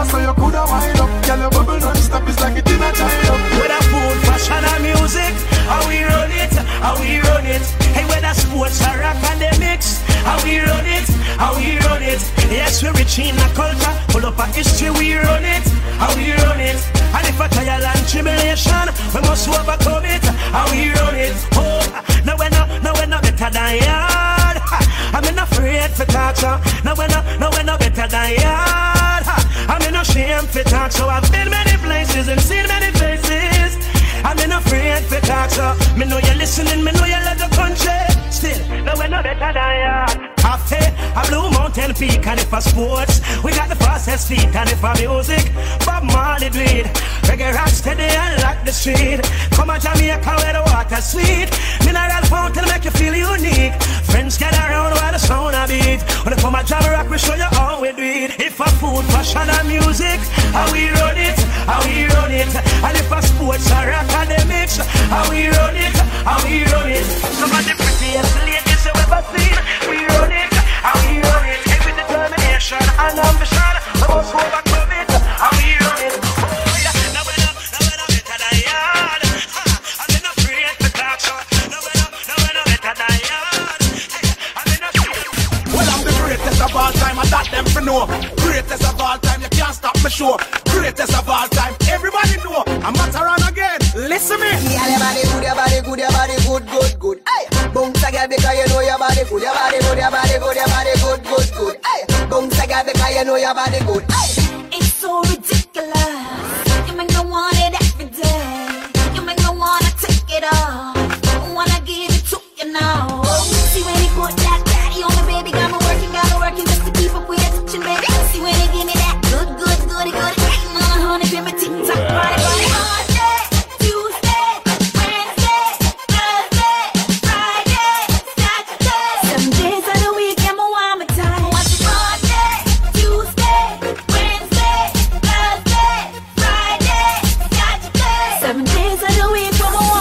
fast so you coulda wind up. Girl, you bubble non-stop, it's like it in a child. Whether food, fashion or music, how we run it, how we run it. Hey, whether sports or academics, how we run it, how we run it. Yes, we're rich in a culture, full up a history, we run it, how we run it. And if a trial and tribulation, we must overcome it, how we run it. Oh, no we're not, no we're not better than yard. I'm not afraid for torture. No we're not, no we're not better than yard. I'm not ashamed for talk. So I've been many places and seen many faces. I'm not afraid for torture. Me know you're listening, me know you love the country. Still, no we're not better than yard. Cafe, a Blue Mountain Peak, and if for sports, we got the fastest feet, and if for music, Bob Marley do it. Reggae rock steady and lock the street. Come on Jamaica where the water's sweet. Mineral fountain make you feel unique. Friends gather around while the sound a beat. When they come at Jam Rock, we show you how we do it. If for food, fashion and music, how we run it, how we run it. And if for sports or academics, how we run it, how we run it. Some of the prettiest ladies you ever seen, we run it, how we run it. Every determination and ambition, we must overcome it, how we run it. Oh yeah, now we're not, now we're not better than yard. I'm not afraid to talk, so now we're not, now we're not better than yard. I'm not afraid. Well, I'm the greatest of all time, and that them for know. Greatest of all time, you can't stop me show. Greatest of all time, everybody know. I'm not around again. Listen me. Yeah, your body good, your body good, your body good, good, good. Hey, bounce again because you know your body good, your body good, your body good, your body good, good, good. Hey, bounce again because you know your body good. Hey, it's so ridiculous. You make me want it every day. You make me wanna take it off. Wanna give it to you now. See when he put that daddy on me, baby, got me working, got me working just to keep up with your touching, baby. See when he give me that good, good, goody, goody. Honey, give me tick-tock, body, body. Monday, Tuesday, Wednesday, Thursday, Friday, Saturday. Seven days of the week, and my one more time. What's it? Monday, Tuesday, Wednesday, Thursday, Friday, Saturday. Seven days of the week, and my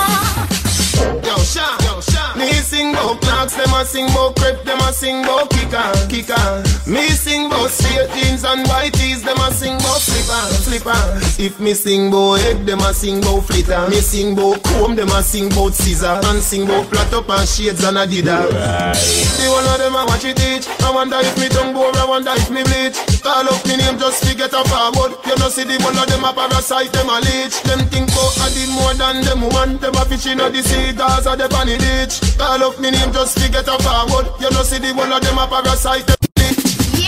one. Yo, Sean, yo, Sean. Me sing about clocks, them a sing about crepe, them a sing about kicker, kicker. Me sing about straight jeans and white tees, them a sing about slippers, slippers. If me sing about egg, them a sing about flitter. Me sing about comb, them a sing about scissor. And sing about flat up and shades and Adidas. Right. The one of them a watch it teach. I wonder if me tongue bore, I wonder if me bleach. Call up me name just to get a forward. You know see the one of them a parasite, them a leech. Them think about a did more than them woman. Them a fish in the sea, Gaza, the panny ditch. Call up me name just to get a forward. You know see the one of them a parasite, them a leech.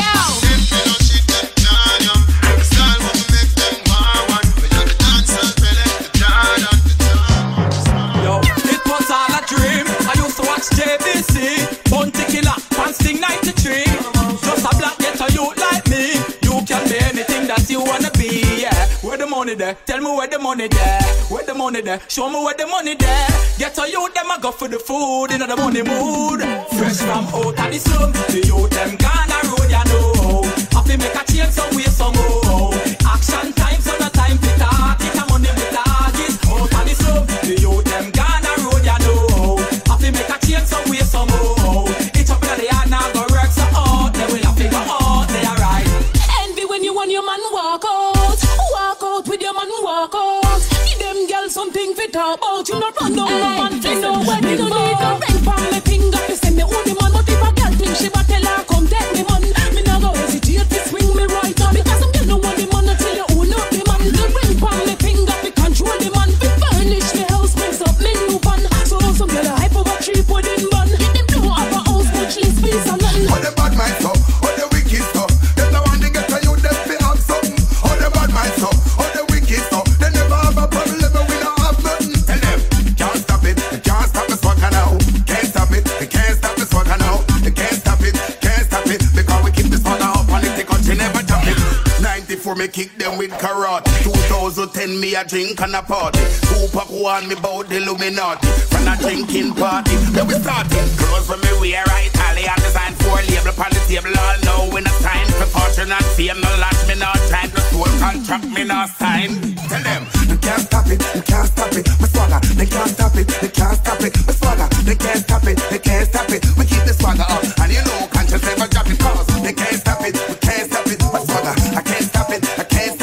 J B C, Bounty Killer, Pansting ninety-three. Just a black ghetto youth like me. You can be anything that you wanna be, yeah. Where the money there? Tell me where the money there. Where the money there? Show me where the money there. Ghetto youth, them a go for the food, in the money mood. Fresh from out of the slum, the youth them gone a road, you know. Have to make a change some way, some more. Action time, so no time to talk. It's a money with targets. Out of the slum, the youth them gone a road, you know. Have to make a change some way, some more. It's up in the yard now, go work so hard. They will have to go out, they are right. Envy when you want your man walk out. Walk out with your man walk out. Give them girls something fit talk about. You not run down no man, fling no wedding. You don't need no ring from me finger to send me who the man. But if a girl think she but tell her come take me man, me not go hesitate to swing me right on. Because some girl no want the man until you own up the man. The ring from me finger to control the man. Fi furnish me house, mix up me new pan. So some girl a hype over three pudding bun. Hit them blow up a house, much less peace and none. All the bad minds up, all the wicked stuff. Them the one they get to you, them fi have something. All the bad minds up, all the wicked stuff. They never have a problem, but we don't have nothing. Tell them, can't stop it, they can't stop me swagger now. Can't stop it, they can't stop me swagger now. They can't stop it, can't stop it, because we keep the swagger up and the country never drop it. ninety-four me kick them with karate. two thousand ten me a drink and a party. Tupac warn me about the Illuminati. From a drinking party, then we started. Clothes for me wear right, Italian design four label upon the table. All know when it's time for fortune and fame. No lash me not trying to store contract me not sign. Tell them, they can't stop it, they can't stop it. My swagger, they can't stop it, they can't stop it. My swagger, they can't stop it, they can't stop it. We keep the swagger up, and you know conscience never drop it. Cause they can't stop it, we can't stop it. My swagger, I can't stop it, I can't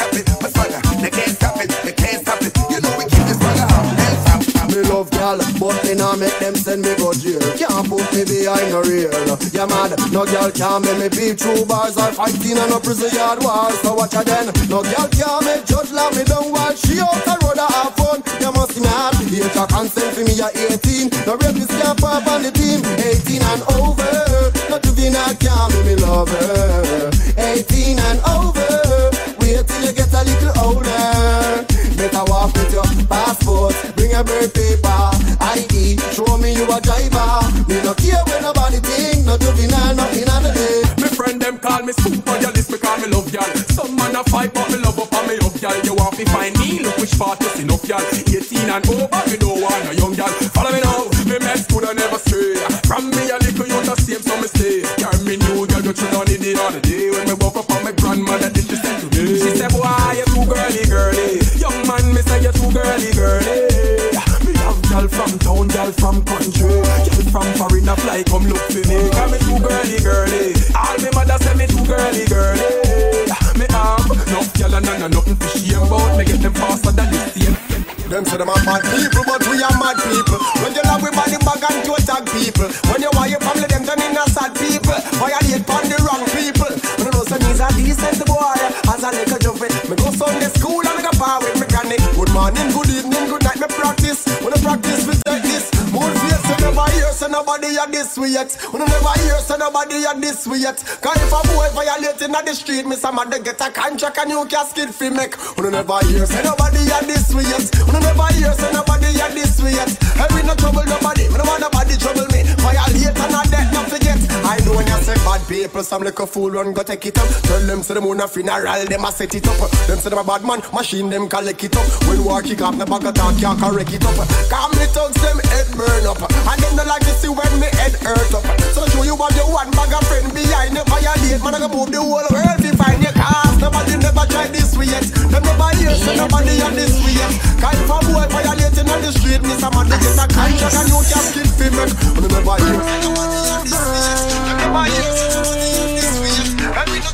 them send me go jail. Can't put me behind no rail. Yeah mad, no girl can make me beat through bars or fighting on a prison yard wall. So watch her then. No girl can make judge lock me down while she out the road to have fun. You must see me have to date her consent for me at eighteen. No rapist can't pop on the team. Eighteen and over. No juvenile can make me love her. Eighteen and over. Wait till you get a little older. Better walk with your passport. Bring a birth paper. I D. Show me you a driver. Me no care when nobody think. No juvenile, nothing on the day. Me friend them call me super girl. This me call me love girl. Some man a fight but me love up and me up girl. You want to find me? Look which part is enough girl. Eighteen and over. Me don't want a young girl. Follow me now. Me mess could I never stray. From me a little you the same so me stay. Carry me new girl. Go through on the day on the day. When me woke up on my grandmother did she say to me. She said boy you too girly girly. Young man me say you too girly girly. Me have girl from town, girl from country. Girl from foreign a fly come look for me. Cause me too girly girly. All me mother say me too girly girly. Me have enough girl and none nothing to shame about. Me get them faster than the same. Them say them are mad people, but we are mad people. When you love with body bag and to attack people. When you want your family, them turning a sad people. Violate on the wrong people. You know some me's a decent boy. As a little jumpy, me go Sunday school and me go power with me granny. Good morning, good evening, good night, me practice. When I practice, we take this. More face, so never hear, so nobody at this way yet. When I never hear, so nobody at this way yet. Cause if a boy violating at the street, me some mother get a contract and you casket fi make. When I never hear, so nobody at this way yet. When I never hear, so nobody at this way yet. Hey, we no trouble nobody, me no want nobody trouble me. Violate and not death, not forget. I know when you say bad people, some like a fool run go take it up. Tell them say them on a funeral, them a set it up. Them say them a bad man, machine them collect it up. When war kick off, the bag of talk can't correct it up. Come me thugs them head burn up, and them don't like to see when me head hurt up. So show you have your one bag of friend behind you. Violate, man I go move the whole world to find your cause. Nobody never tried this way yet. Them never hear, so nobody on this way yet. Cause if a boy violating on the street, me some man they get a contract and you can't kill fi make. And never hear, so nobody on this way yet. Them never hear, so nobody on this way yet. And we no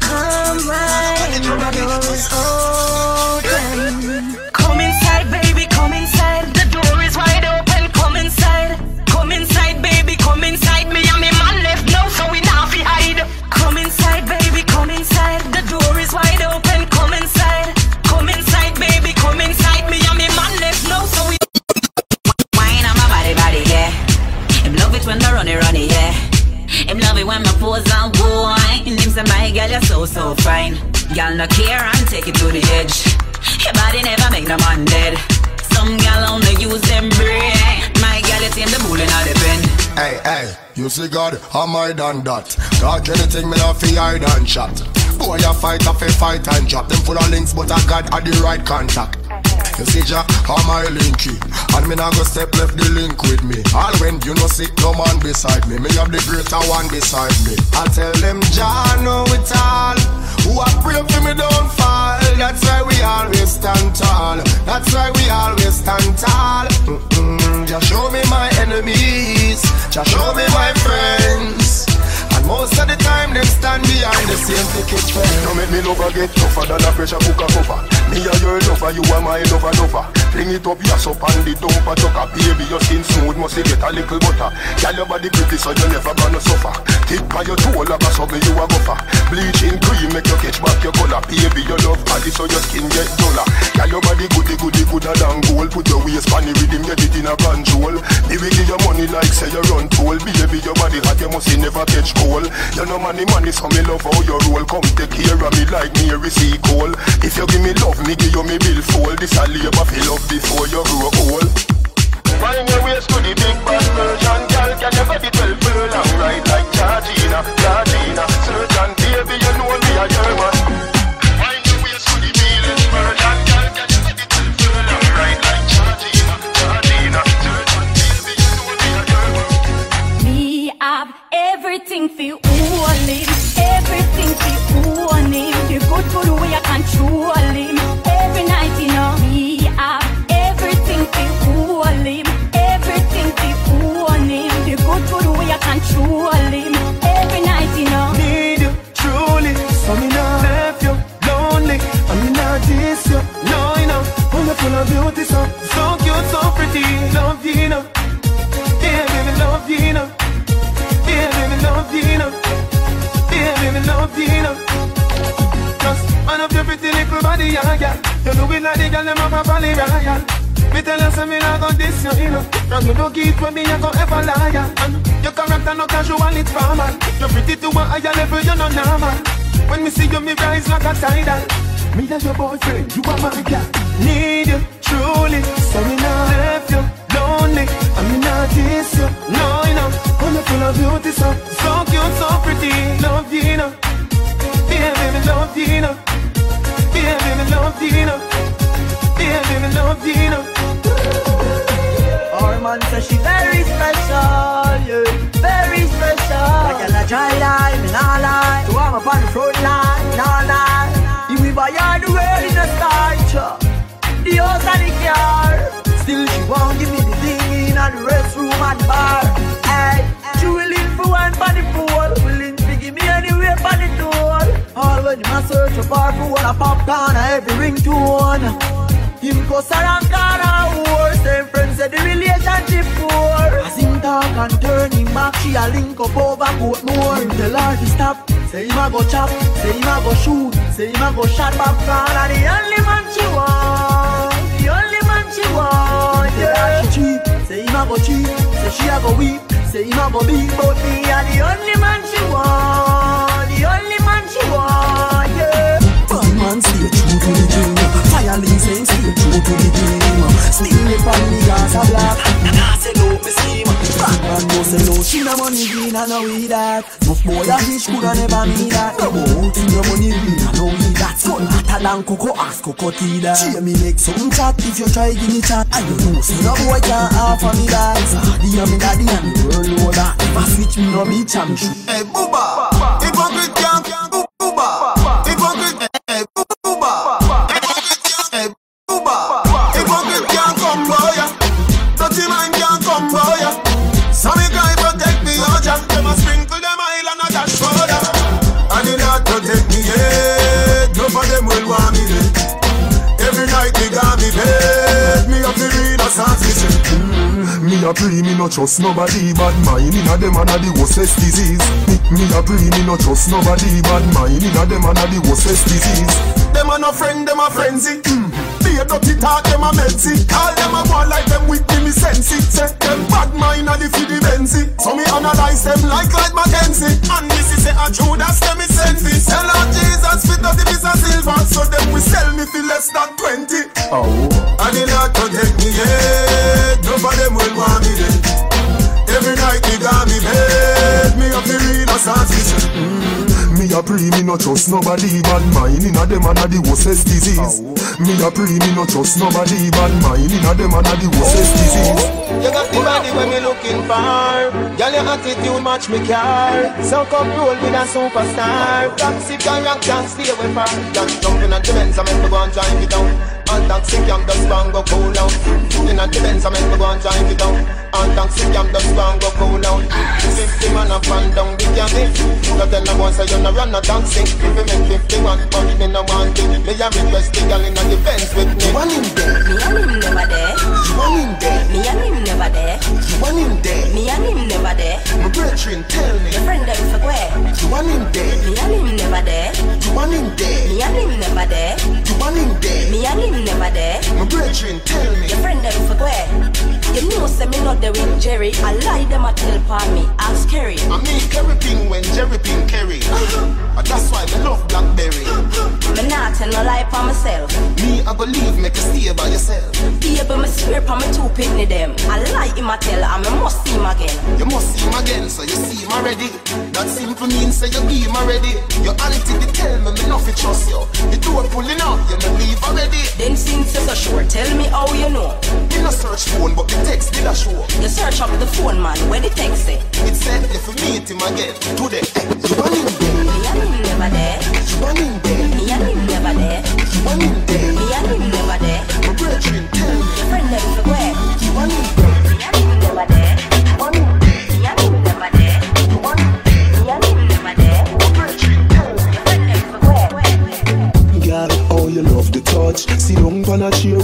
come inside, baby, come inside. The door is wide open, come inside. Come inside, baby, come inside. Me and me man left now, so we now fi hide. Come inside, baby, come inside. The door is wide open, come inside. Come inside, baby, come inside. Me and me man left now, so we wine on my body, body, yeah. Him love it when I run it, run it, yeah. Him love it when my pose and wine. Him say my girl, you're so, so fine. Girl no care and take it to the edge. Your body never make no man dead. Some girl only use them brain. My girl, you tame the bull in all the pen. Hey, hey, you see God, I'm more than that. Talk anything, me love fi hide and chat. Boy, you fight off a fight and drop. Them full of links, but I got at the right contact. You see Jah, I'm my linky, and me nah go step left the link with me. All when you know see no man beside me, me have the greater one beside me. I tell them Jah know it all. Who I pray for me don't fall. That's why we always stand tall. That's why we always stand tall. Mm-mm. Just show me my enemies. Just show me my friends. And most of the time them stand behind the same ticket fence. Don't make me lover get tougher than a pressure cooker cover. Me a your lover, you are my lover lover. Fling it up, yes up and the dumper chucker. Baby, your skin smooth, must you get a little butter. Girl, your body pretty so you never gonna suffer. Tip by your toe like a something you a gopher. Bleaching cream make you catch back your color. Baby, your love body so your skin get duller. Girl, your body goody goody gooder than gold. Put your waist on the rhythm, get it in a control. Me will give your money like say you run toll. Baby, your body hot, you must never catch cold. You know money, money, so me love how you roll. Come take care of me like me receive coal. If you give me love, me give you me bill full. This a labor for love before you grow old. Find your ways to the big bad version. Girl, can you body twelve furlong right like Georgina, Georgina. Certain baby, you know me a German. Find your ways to the village version. Girl, can you body twelve furlong right like Georgina, Georgina. Certain baby, you know me a German. Me have everything for all him. Everything for all him. The good good way I control him. Every night you know me have everything for all him. Everything for all him. The good good way I control him. Every night you know need you truly. So me not left you lonely. I me not diss you. No you know. I'm full of beauty so so cute so pretty. Love you know. Yeah baby me yeah, yeah. You know it like the girl them up a valley royal. Me tell you something I got this you, you know. And you don't keep with me, you go ever lie. And your character no casual, it's formal. You're pretty to a higher level, you're not normal. When me see you, me rise like a tidal. Me as your boyfriend, you are my girl. Need you, truly. So me not left you lonely. I me not diss you, no, you know. I'm full of beauty, so so cute, so pretty. Love you, you know. Yeah, baby, love you, you know. Yeah, baby, love you, you know. Yeah, baby, love you, you know. Our man says she very special, yeah, very special. Like a dry line, me nah lie. So I'm up on the front line, nah lie. You will buy all the world in a style, the house and the car. Still she won't give me the thing in the restroom and bar. Hey, she willing for one for the pool, willing to give me anywhere for the door. All when you must search a bar for one a popcorn or every ringtone. Him cause around corner war. Same friends said the relationship poor. As him talk and turn him back, she a link up over Portmore. Him tell her to stop, say him a go chop, say him a go shoot, say him a go shot back corner. The only man she want, the only man she want. Yeah, she cheap, say him a go cheap, say she a go weep, say him a go beat. But me a the only man she want, the only man she want. Yeah, bad man stay true to the dream. Firelink saying stay true to the dream. Slim lip on the gas a black. Nah say no me scheme. Bad man no say no. She no money green and no we that. Buff boy a fish coulda never me that. No boat in your money green and no we that. Son hotter than cocoa ass cocoa tea that. She me make some chat if you try give me chat. I don't know say no boy can't offer me that. Daddy and me daddy and the world know that. If I switch me no be champ. Hey booba, hypocrite can't booba. Hypocrite, hey booba. Hey booba, hypocrite can't come boy. Dirty mind can't come boy. So me guy protect me, oh Jack. Them a sprinkle them oil and a dash powder. And they not protect me yet. None of them will want me dead. Every night they got me bed. Me up the real assassin. mm, Me a pray me no trust nobody. Bad mind inna them and a the worstest disease. Me, me a pray me no trust nobody. Bad mind inna them and a the worstest disease. Them a no friend, them a frenzy. mm. Be a dirty talk, them a melty. All them a go like them with me, me sense it. Say them bad mind a the fi the Benzi. So me analyze them like like Mackenzie. And this is a Judas, them me send this. Sell out Jesus fit up the piece of silver. So them we sell me for less than twenty. Oh, and they not protect me yet. None of them will want me dead. Every night they got me bed. Me up the real assassin. mm. Me a pray me no trust nobody. Bad mind inna them and a the worstest disease. oh. Me a pray me no trust nobody. Bad mind inna them and a the worstest oh. disease. You got the body when me looking for. Girl your attitude match me car. So come roll with a superstar. Toxic and rock can't stay away far. Can't jump in at the Benz, I make me go and drive it down. And toxic I'm just gone go cool down. In at the Benz, I make me go and drive it down. And toxic I'm just gone go cool down. Fifty man a fan down the cabin. No tell no one say you no run no taxi. If you make fifty-one, but me no want it. Me a request the girl in the Benz with me. You want him there? Me and him never there. You want him there? Me and him never there. You want him there? Me and him never there. My brethren tell me. Your friend them for where? You want him there? Me and him never there. You want him there? Me and him never there. You want him there? Me and him never there. My brethren tell me. Your friend them for where? You know say me not there with Jerry. I lie them a tell upon me. Ask Kerry. I mean Kerry Ping when Jerry Ping Kerry. uh-huh. That's why me love Blackberry. Me not tell no lie for myself. Me I believe make you stay by yourself. Baby me swear for me two pitney them. I lie him a tell and me must see him again. You must see him again so you see him already. That simple means say you be him already. Your auntie they tell me me not fi trust you. The door pulling up you no leave already. Then since you're so sure tell me how you know. Me no search phone but the text did a show. You search up the phone man where the text say. It said if you meet him again today. You want him there? Me and him never there. You want him there? Me and him never there. You want him there? Me and him never there. My brethren tell me. Your friend them for where? You want him there? Me and him never there. You want him there? Me and him never there. You want him there? Me and him never there. My brethren tell me. Your friend them for where? Girl, oh you love the touch. See down on a chair where you want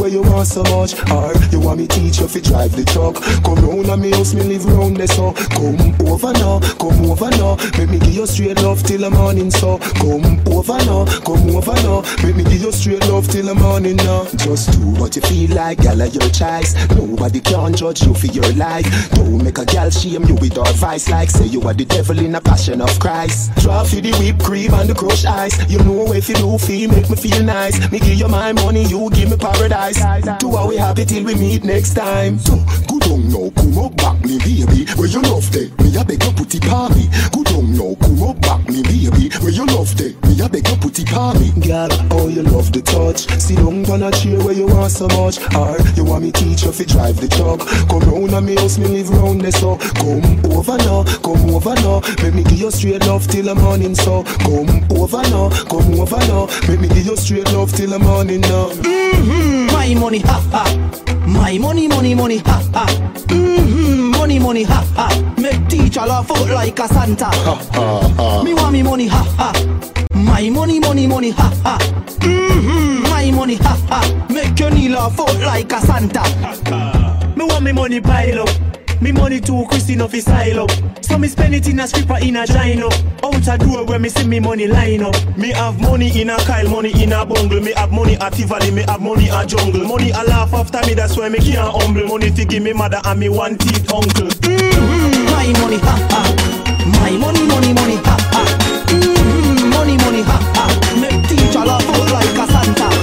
want so much? Or you want me teach you fi drive the truck? Come round and me house, me live round there so. Come over now, come over now. Make me give you straight love till the morning so. Come over now, come over now. Make me give you straight love till the morning now. Just do what you feel like, girl, of your choice. Nobody can judge you for your life. Don't make a girl shame you with advice like say you are the devil in a passion of Christ. Draw for the whipped cream and the crushed ice. You know if you do feel, make me feel nice. Me give you my money, you give me paradise. Do how we happy till we meet next time. So, good on now, come up back me baby. Where you love that, me a beg you put it on me. Good on now, come up back me baby. Where you love that, me a beg you put it on me. Girl, oh you love the touch. Sit down on a chair where you want so much. Or you want me teach you fi drive the truck. Come round and me house, me live round there so. Come over now, come over now. Make me give you straight love till the morning so. Come over now, come over now. Make me give you straight love till the morning now. Mm-hmm, my money, ha ha. My money, money, money, ha ha. Mm-hmm, money, money, ha ha. Make teacher laugh out like a Santa. Ha ha ha. Me want me money, ha ha. My money, money, money, ha ha. Mm-hmm, my money, ha ha. Make your knee laugh out like a Santa. Ha ha. Me want me money pile up. Me money too Christine of his style up. So me spend it in a stripper in a gino. Out a door where me see me money line up. Me have money in a Kyle, money in a bungle. Me have money at Tivoli, me have money at jungle. Money a laugh after me, that's why me can't humble. Money to give me mother and me one teeth uncle. Mm-hmm. My money, ha ha. My money, money, money, ha ha. Mm-hmm. Money, money, ha ha. Make teacher laugh out like a Santa.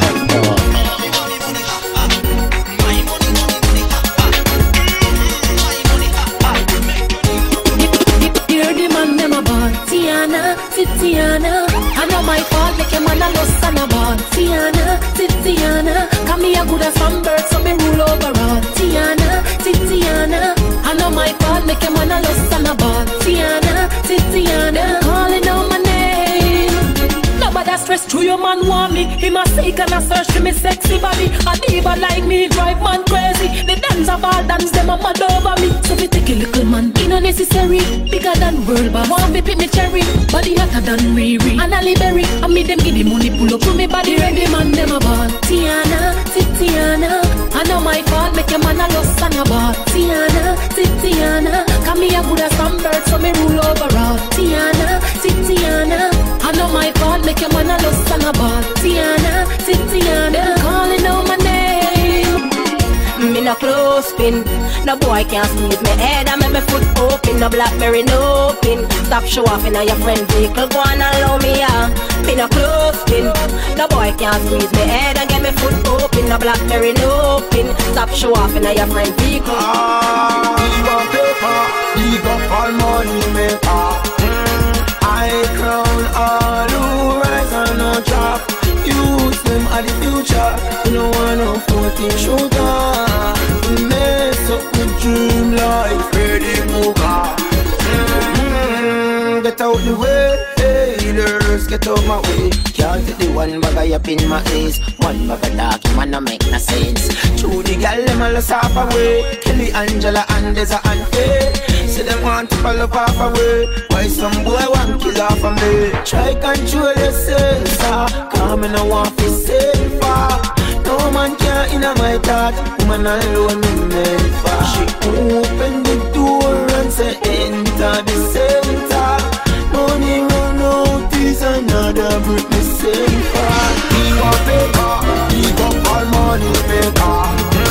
Tiana, Titiana, I know my fault, make a man a lost and a ball. Tiana, Titiana, come here good as some birds, so me rule over all. Tiana, Titiana, I know my fault, make a man a lost and a ball. Tiana, Titiana, calling out my name. Nobody stress through your man want me. He must seek and a search for me sexy body. A diva like me drive man crazy. The dance of all dance them a mad over me. So we take a little man, it no necessary. Bigger than world, but want me pick me cherry. Body hotter than Riri and Ali Berry. I make them give the money pull up to me body ready man them a ball. Tiana, Titiana, I know my fault make a man a lost and a ball. Tiana, Titiana, come here good as some birds so me rule over all. Tiana, Titiana, I know my fault make a man a lost and a ball. Tiana, Titiana, calling out my name. Me no close pin. No boy can't squeeze me head and make me foot open. No Blackberry no pin. Stop show off in your friend vehicle. Go on and allow me ah. Me no close pin. No boy can't squeeze me head and get me foot open. No Blackberry no pin. Stop show off in your friend vehicle. Ah, leave on paper, leave up all money maker. Mm, I crown all who rise and no drop. Use them at the future. You know I know fourteen shooter. Mess up the dream life, ready Mooga. Mm-hmm. Get out the way, haters, get out my way. Can't take the one bag up in my face. One bag of dark, man, no make no sense. True the gal, them all half away. Kelly, Angela, and there's a unfair. Say them want to follow half away. Why some boy want kill off of me? Try control yourself, sir. Come and I want to save far. No man can't in my thought. Woman alone me made for. She opened the door and said enter the center. Money run out is another Britney safer. He got paper, he got all money maker.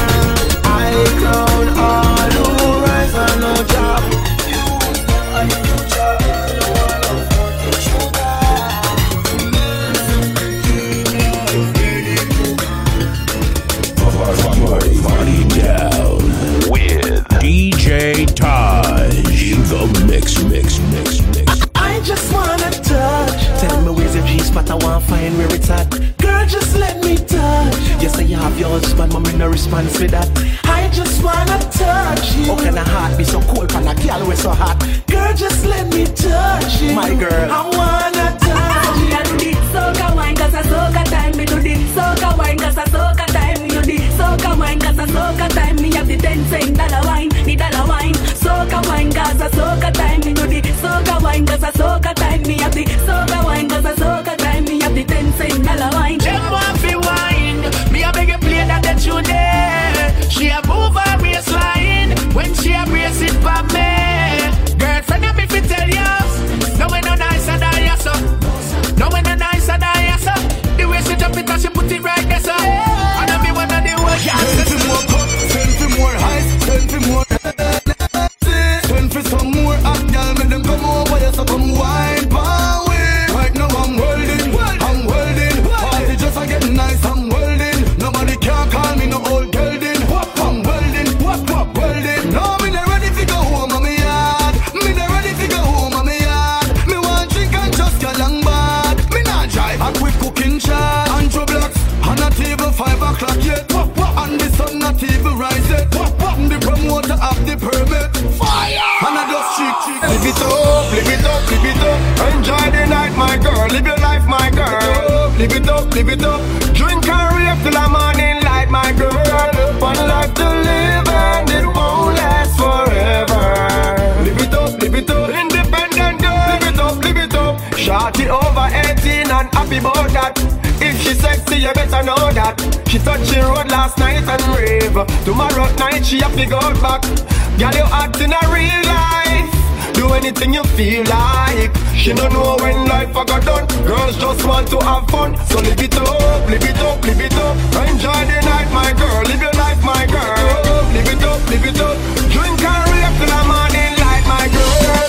I crown all who rise and no job. You are the future, no one of what sugar. Party down with D J Taj in the mix, mix, mix, mix. I just wanna touch. Tell me where's your G-spot, I wanna find where it's at. Girl, just let me touch. Yes, I have your husband, but me no response with that. I just wanna touch you. How can a heart be so cold and a girl we so hot? Girl, just let me touch you. My girl, I wanna touch you. I do the soca wine, cause a soca time. Me do the soca wine, cause a soca time. Me do the soca wine, cause a soca time. Me have the ten cent dollar wine, the dollar wine. Soca wine, cause a soca time. Me do the soca wine, cause a soca time. Me have the soca wine, cause a soca time. Me have the ten cent dollar wine. Them want fi wine. Me a beg you play that that you there. up, live it up, live it up. Enjoy the night, my girl. Live your life, my girl. Live it up, live it up. Drink and rave till the morning light, my girl. One life to live and it won't last forever. Live it up, live it up. Independent girl. Live it up, live it up. Shorty over eighteen and happy about that. If she sexy, you better know that. She touched the road last night and rave. Tomorrow night she have to go back. Girl, you act in a real life. Do anything you feel like. She don't know when life a got done. Girls just want to have fun. So live it up, live it up, live it up. Enjoy the night, my girl. Live your life, my girl. Live it up, live it up. Drink and rave till the morning light, my girl.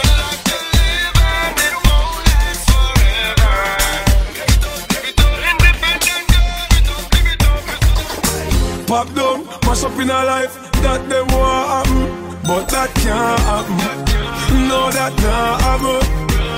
Pop down, mash up in her life. That them want happen, but that can't happen. No, that can't happen.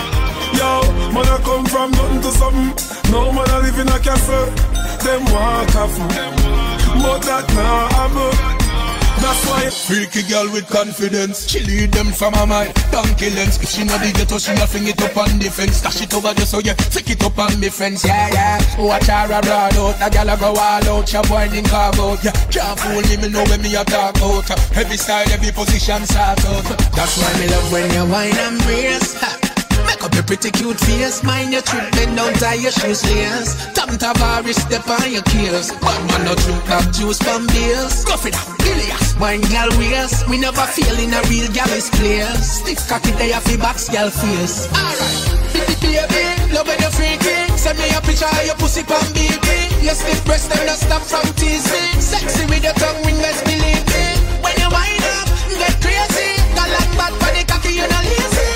Yo, man I come from nothing to something. No man I live in a castle. Them want coffee, but that can't happen. That's why freaky girl with confidence. She lead them from her mind. Donkey lens. If she not the ghetto, she not fling it up on the fence. Stash it over just so you take it up on me fence. Yeah, yeah. Watch her a ride out. The girl a go all out. She boiling carve out. Yeah, can't fool me. Me know when me a talk out. Every style, every position sort out. That's why me love when you whine and brace. Make up your pretty cute face. Mind your trip, bend down, tie your shoes lace. Tam Tavares, step on your keels. But man, no drink that juice from beers. Go for that, Ilias. Wine gal waist. We never feel in a real gal's place. Stiff cocky, they have the box gal face. Alright, baby, love when you're freaky. Send me a picture of your pussy pan baby. Your stiff breast, them not stop from teasing. Sexy with your tongue ring, let's believe me. When you wind up, get crazy. Got like bad for the cocky, you're not lazy.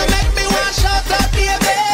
Shut up, baby.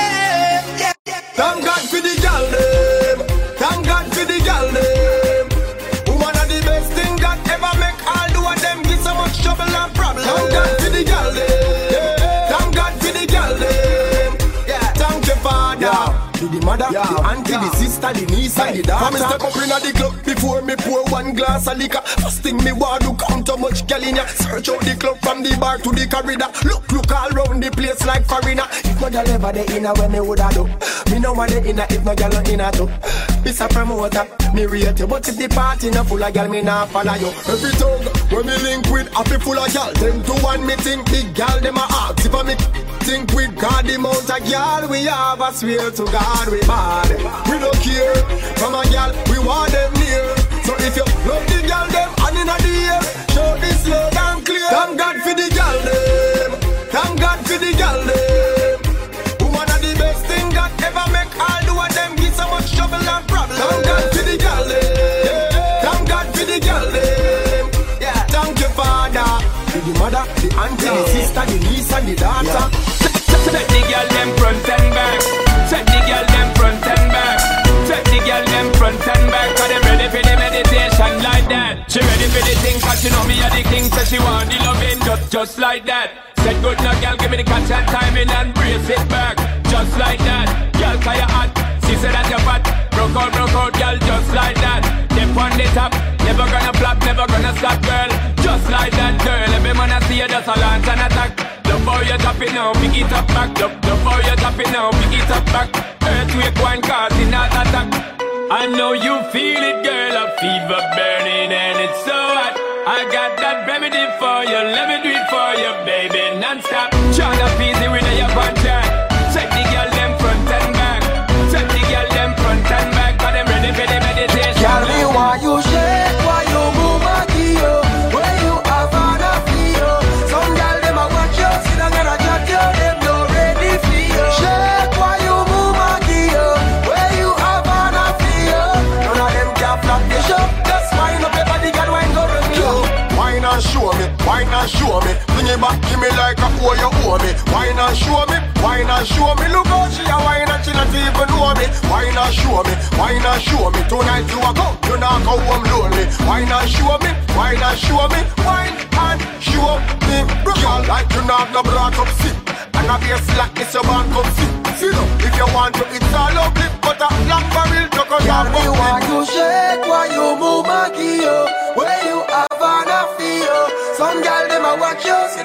Yeah, yeah. Thank God for the girl them. Thank God for the girl them. Woman are the best thing that ever make all do of them get so much trouble and problem. Thank God for the girl them. Thank God for the girl them. Yeah. Thank you, Father. Yeah. To the mother, yeah, the auntie, yeah, the sister, the niece, and the daughter. Come step up in the club before me pour one glass of liquor. First thing me want to count how much girl in ya. Search out the club from the bar to the corridor. Look, look all round the place like foreigner. If no girl ever the inner when me woulda do. Me no want the inner if no girl no inner too. It's a promoter, me rate you, but if the party no full of girl, me nah follow you. Every tongue when me link with happy full of girl, ten to one me think big girl them a ask. If I me think with God the amount of girl we have, I swear to God. We bad, we don't care. From a girl, we want them near. So if you love the girl, them and in the air, show this loud and clear. Thank God for the girl, them. Thank God for the girl, them. Woman are the best thing that ever make all do of them get so much trouble and problem. Thank God for the girl, them. Thank God for the girl, them. Yeah, thank you, Father. To the mother, the auntie, the sister, the niece, and the daughter. Set the girl them front and back. Set the girl them front and back. Set the girl them front and back. Cause they ready for the meditation like that. She ready for the thing cause she know me are the king. So she want the loving just, just like that. Said good now girl give me the catch and timing and brace it back. Just like that. Girl cause you hot. She said that you're fat. Broke out, broke out girl just like that. Dip on the top. Never gonna flop, never gonna stop girl. Just like that girl. Every man I see you just a launch and attack. Love how you drop it now, pick it up back. Love, love how you drop it now, pick it up back. Earthquake one causing that attack. I know you feel it, girl, a fever burning and it's so hot. I got that remedy for you, let me do it for you, baby, non-stop. Tryna easy with your contract. Set the girl them front and back. Set the girl them front and back. Cause them ready for the meditation. Girl, me why you shake, why you move my gear? Where you have on a feel? Some girl them a watch you, sit down and a chat you, them no ready for you. Shake, why you move my gear? Where you have on a feel? None of them can flop the show. Just wind up your body, girl, wine go run you. Wine and show me, wine and show me. Bring it back, give me like a hoe you owe me. Wine and show me, wine and show me. Look how she a wine and she not even know me. Wine and show me, wine and show me. Tonight you a go, you not go home lonely. Wine and show me, wine and show me. Wine and show me. Girl, like you not no brought up sit. And a be a slack, it's your man come sit. Sit up, if you want to, it's all ugly. But a black barrel, you can have me. Why you shake, why you move my gear? Where you have on a feel? Some girl them a watch you, sit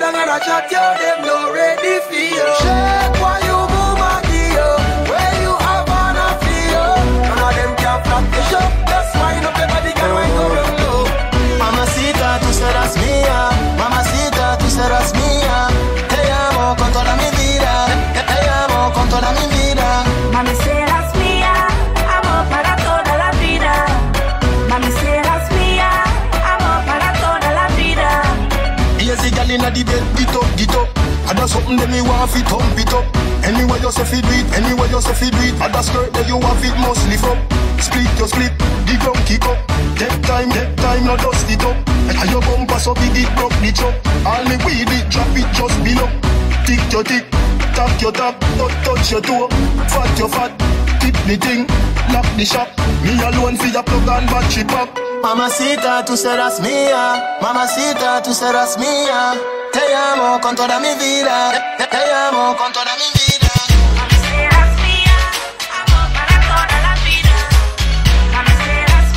down and a chat you, them no ready for you. Shake why you move and give you. Where you have on a feel. None of them can flop the show. Just wind up your body, can wind go round low. Mamacita, tú serás mía. Mamacita, tú serás mía. Te amo con toda mi vida. Te amo con toda mi vida. Mami, serás mía. Amor para toda la vida. Mami, serás mía. Amor para toda la vida. Yes, the girl inna the bed, get up, get up. Ada something that me want fit up, fit up. Anywhere you say fit do it, anywhere you say fit do it. Ada skirt that you want fit must lift up. Split your split, the ground kick up. Take time, take time, no dust it up. And your bumper so big it broke the chop. All me weed it, drop it just below. Tick your tick, tap your tap, touch touch your toe. Fat your fat, tip the thing, lock the shop. Me alone for your plug and battery pop. Mamacita, tú serás mía. Mamacita, tú serás mía. Te amo con toda mi vida. Te, te amo con toda mi vida. Mami, serás mía. Amor para toda la vida. Mami, serás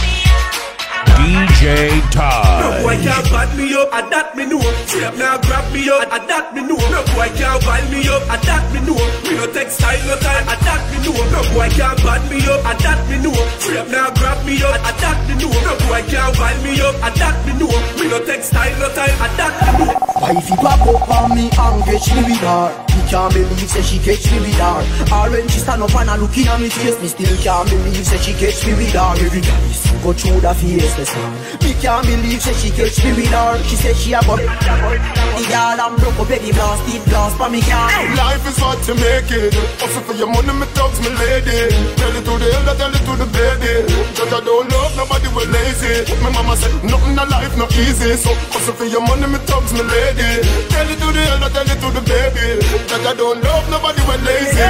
mía. D J Todd. No boy can't bad me up, and that me know. Strap now grab me up, and that me know. No boy can't bad me up, and that me know. We no take style no time, and that me know. No boy can't bad me up, and that me know. Strap now grab me up, and that me know. No boy can't bad me up, and that me know. We no take style no time, and that me know. Wifey pop up on me and catch me with her. Me can't believe say she catch me with her. Or when she stand up and a looking at me face, me still can't believe say she catch me with her. Every guy go through the face, the sun. Me can't believe say she catch me with her. She said she a bop. The girl I'm broke up, baby blast, it blast for me car. Life is what you make it. Also for your money, me thugs, me lady. Tell it to the elder, tell it to the baby. Judge I don't love nobody, we lazy. My mama said nothing in life not easy. So also for your money, me thugs, me lady. Tell it to the elder, tell it to the baby. Judge I don't love nobody, we lazy.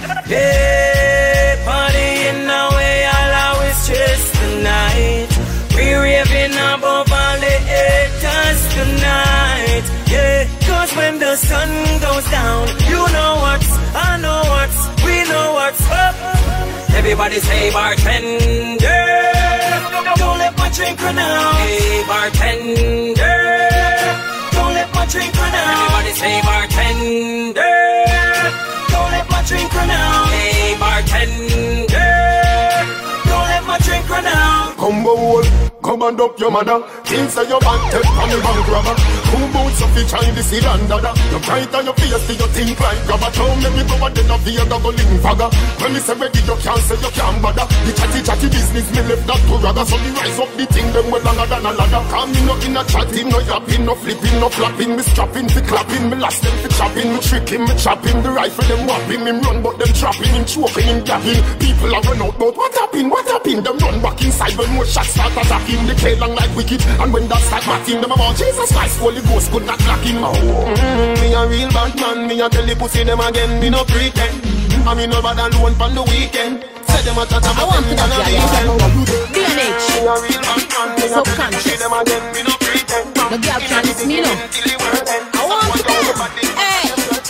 Hey, party in the way, I'll always chase the night. We raving above all the haters tonight. Yeah, cause when the sun goes down, you know what's, I know what's, we know what's up. Everybody say bartender, don't let my drink run out. Hey, bartender, don't let my drink run out. Everybody say bartender, don't let my drink run out. Hey, bartender, don't let my drink run out. Combo wall, come and up your mother. Things say your back, take on the bank robber. Two boots of each eye, this is dada. You bright on your face, do you think like grabber? Don't make me go and then a veer, go living fagger. When me say ready, you can't say you can't bother. The chatty chatty business, me left that to ragga. So me rise up the thing, them well longer than a ladder. Come me no in a chatting, no yapping, no flipping, no flapping. Me strapping, fi clapping, me last them fi chopping. Me tricking, me chopping. The rifle them whopping, me run but them trapping. Him choking, him gapping. People are run out, but what happened, what happened? Them run back inside when more shots start attacking. They play long like wicked, and when that start batting, them about Jesus Christ, Holy Ghost could not block him. Oh. Mm-hmm. Me a real bad man, me a tell the pussy them again, me no pretend. I mean no bad alone from the weekend. Say them a chat about them gonna be them. D N H, me a real bad man, me a tell the pussy them again, me no pretend. The girl can't miss me no. I want to hey.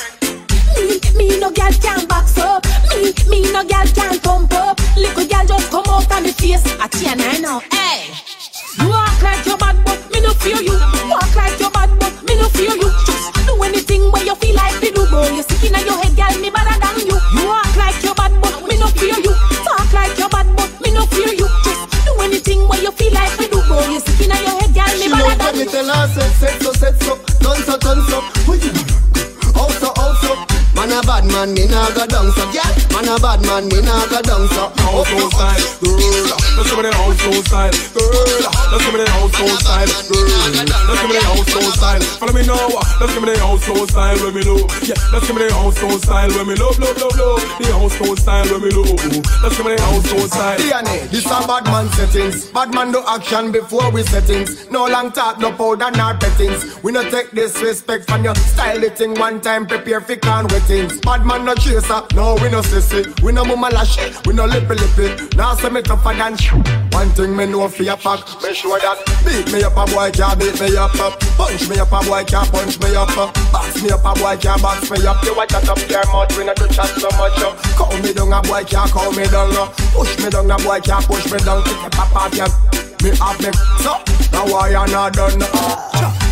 Me, me no girl can box up. Me, me no girl can pump up. Little girl just come out on the face. I can't I know. Hey. You walk like your bad, but me no fear you. Walk like your bad, but me no fear you. Just do anything where you feel like you do, boy. You sick in your head, girl, me better than you. You walk like your bad, but me no fear you. Talk like your bad, but me no fear you. Just do anything where you feel like you do, boy. You sick in your head, girl, me better than you. She me tell her, set, set, so, set, so, done, so, done, so. Also, also. Man a bad man, me nah go down so yeah. Man a bad man, me nah go down so. Household style, girl. Let's give me the household style, girl. Let's give me the household style, girl. Let's give me the household style. Follow me now. Let's give me the household style when me love. Yeah, let's give me the household style when me love, love, love, love. The household style when me love. Let's give me the household style. D N A, this a bad man settings. Bad man do action before we settings. No long talk, no powder, nor pettings. We no take disrespect from your style. The thing one time prepare for can wet. Bad man no chaser, no we no sissy. We no mama lash, we no lippy lippy. Now say me tougher than sh. One thing me know for your pack, make sure that beat me up a boy can't beat me up. Punch me up a boy can't punch me up. Box me up a boy can't box me up. You watch that up your mouth, we not to chat so much. Call me down a boy can't call me down. Push me down a boy can't push me down. Take a pop off your me have me so now why you not done.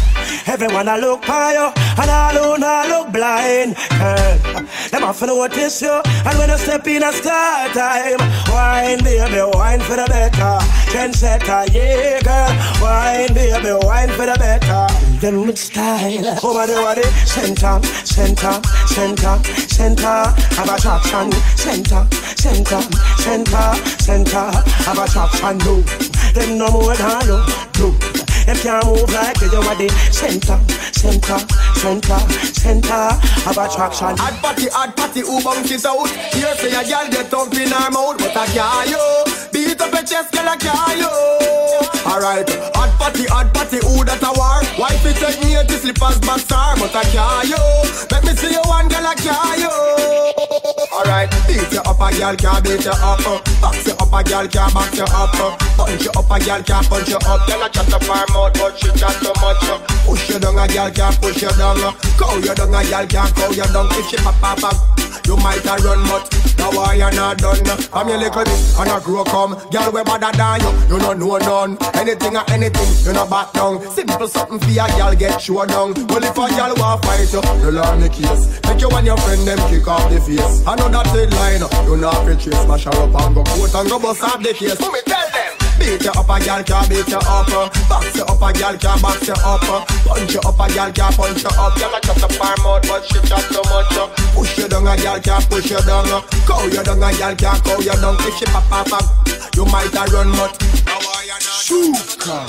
Everyone I look by you, and all who not look blind. Girl, them have to notice you, and when you step in a start time, wine baby, wine for the better. Trendsetter, yeah girl, wine baby, wine for the better. Them with style, over the body, center, center, center, center, have attraction, center, center, center, center, have attraction, do. Them no more than you, do. Them can't move like you, are the center, center, center, center of attraction. Hot party, hot party, who bounce it out? Here say a girl get tongue in her mouth, but I can't you. Beat up a chest, girl, I can't you. Alright, hot party, hot party, who that a war? Wife it take me to slippers, back star, but I can't you. Let me see you one, girl, I can't you. Alright, beat you up, a girl can't beat you up. Box you up, a girl can't box you up. Punch you up, a girl can't punch you up. Girl, I chat up her mouth, but she chat so much. Push you down, a girl can't push you down. Cow you down, a girl can't cow you down. If she pop pop pop, you might a run, but now why you not done? I'm your little bit and I grow come. Girl, we better than you, you don't know none. Anything or anything, you not back down. Simple something for a girl get shown down. Well, if a girl want fight you, you learn the case. Make you and your friend them kick off the face. I know that headline, you not fit chase. Smash her up and go coat and go bust off the case. Let me tell them. Beat you up, a girl can't beat you up. Box you up, a girl can't box you up. Punch you up, a girl can't punch you up. Girl, I chat up her mouth, but she chat so much. Push you down, a girl can't push you down. Cow you down, a girl can't cow you down. If she pop pop pop, you might a run, but now why you not? Shuka.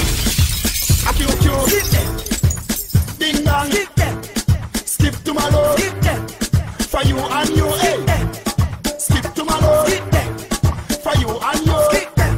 I kill you. Skip them. Ding dong. Skip them. Skip to my love. Skip them. For you and you. Skip them. Skip to my love. Skip them. For you and you. Skip them.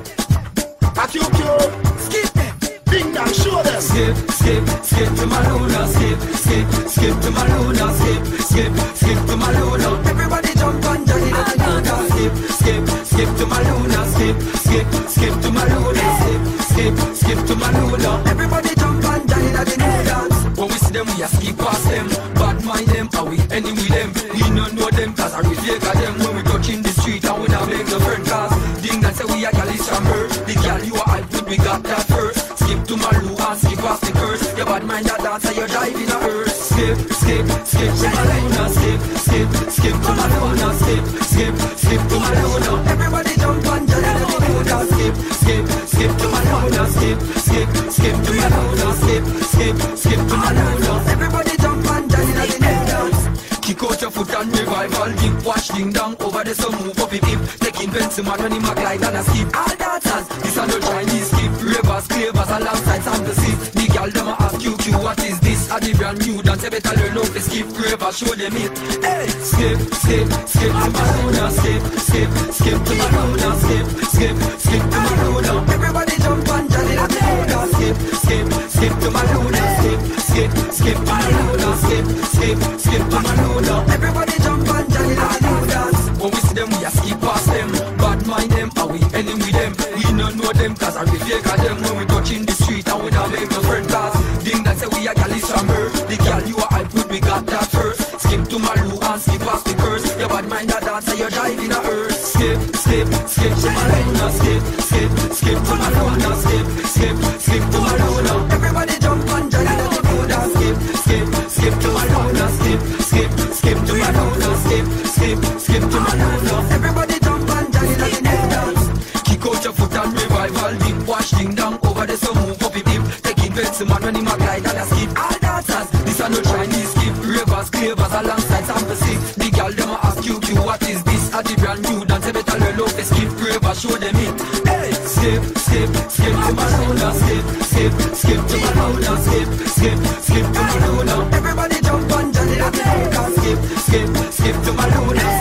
I kill you. Skip them. Ding dong. Show them. Skip, skip, skip to my Luna. Skip, skip, skip to my Luna. Skip, skip, skip to my Luna. Everybody jump on Johnny the Luna. Skip, skip, skip to my Luna. Skip, skip, skip to my Luna. Skip, skip, skip to my Luna. Everybody jump on Johnny the Luna. When we see them, we a skip past them. Bad mind them, and we enemy them. We don't know them, cause I reflect at them. When we touch in the street, and we not make no friend cause ding that say we a gal is from her. The gal you are hype with, we got that first. Skip to my Lou and skip past the curse. Your bad mind that dance, and you're driving a hearse. Skip, skip, skip to my Luna. Skip, skip, skip to my Luna. Skip, skip, skip to my Luna. Everybody jump on Johnny the Luna. Skip, skip, skip to my Luna. Skip, skip, skip to my Luna. Skip, skip, skip to my Luna. Everybody jump on Johnny the Luna. Kick out your foot and revival. Deep wash ding down over the sun. Move up it hip. Taking pencil man when he mag glide and a skip. All dancers, this are no Chinese skip. Ravers, clavers alongside some to sip. The girl them a ask you, Q, what is this? A the brand new dance, you better learn how to skip. Ravers, show them it. Hey, skip, skip, skip to my Luna. Skip, skip, skip to my Luna. Skip, skip, skip to my Luna. Everybody jump on Johnny the Luna. Skip, skip, skip to my Luna. Skip, skip, skip to my Luna. Skip, skip, skip to my Luna. Everybody jump on Johnny the Luna. When we see them, we a skip past them. Bad mind them, and we enemy them. We don't know them, cause I reflect at them. When we touch in the street, and we not make no friend cause ding that say we a gal is from her. The gal you are hype with, we got that first. Skip to my Lou and skip past the curse. Your bad mind that dance, and you're driving a hearse. Skip, skip, skip to my Luna. Skip, skip, skip to my Luna. Skip, skip, skip to my Luna. Everybody jump on Johnny the Luna. Skip, skip, skip to my Luna. Skip, skip, skip to my Luna. Skip, skip, skip to my Luna. Everybody jump on Johnny the Luna. Kick out your foot and revival. Deep wash ding down over the sun. Move up it hip. Taking pencil man when he mag glide and a skip. All dancers, this are no Chinese skip. Ravers, clavers alongside some to sip. The girl them a ask you, Q, what is this? A the brand new dance, you better learn how to skip. Ravers, show them it. Hey, skip, skip, skip to my Luna. Skip, skip, skip to my Luna. Skip, skip, skip to my Luna. Everybody jump on Johnny the Luna. Skip, skip, skip to my Luna.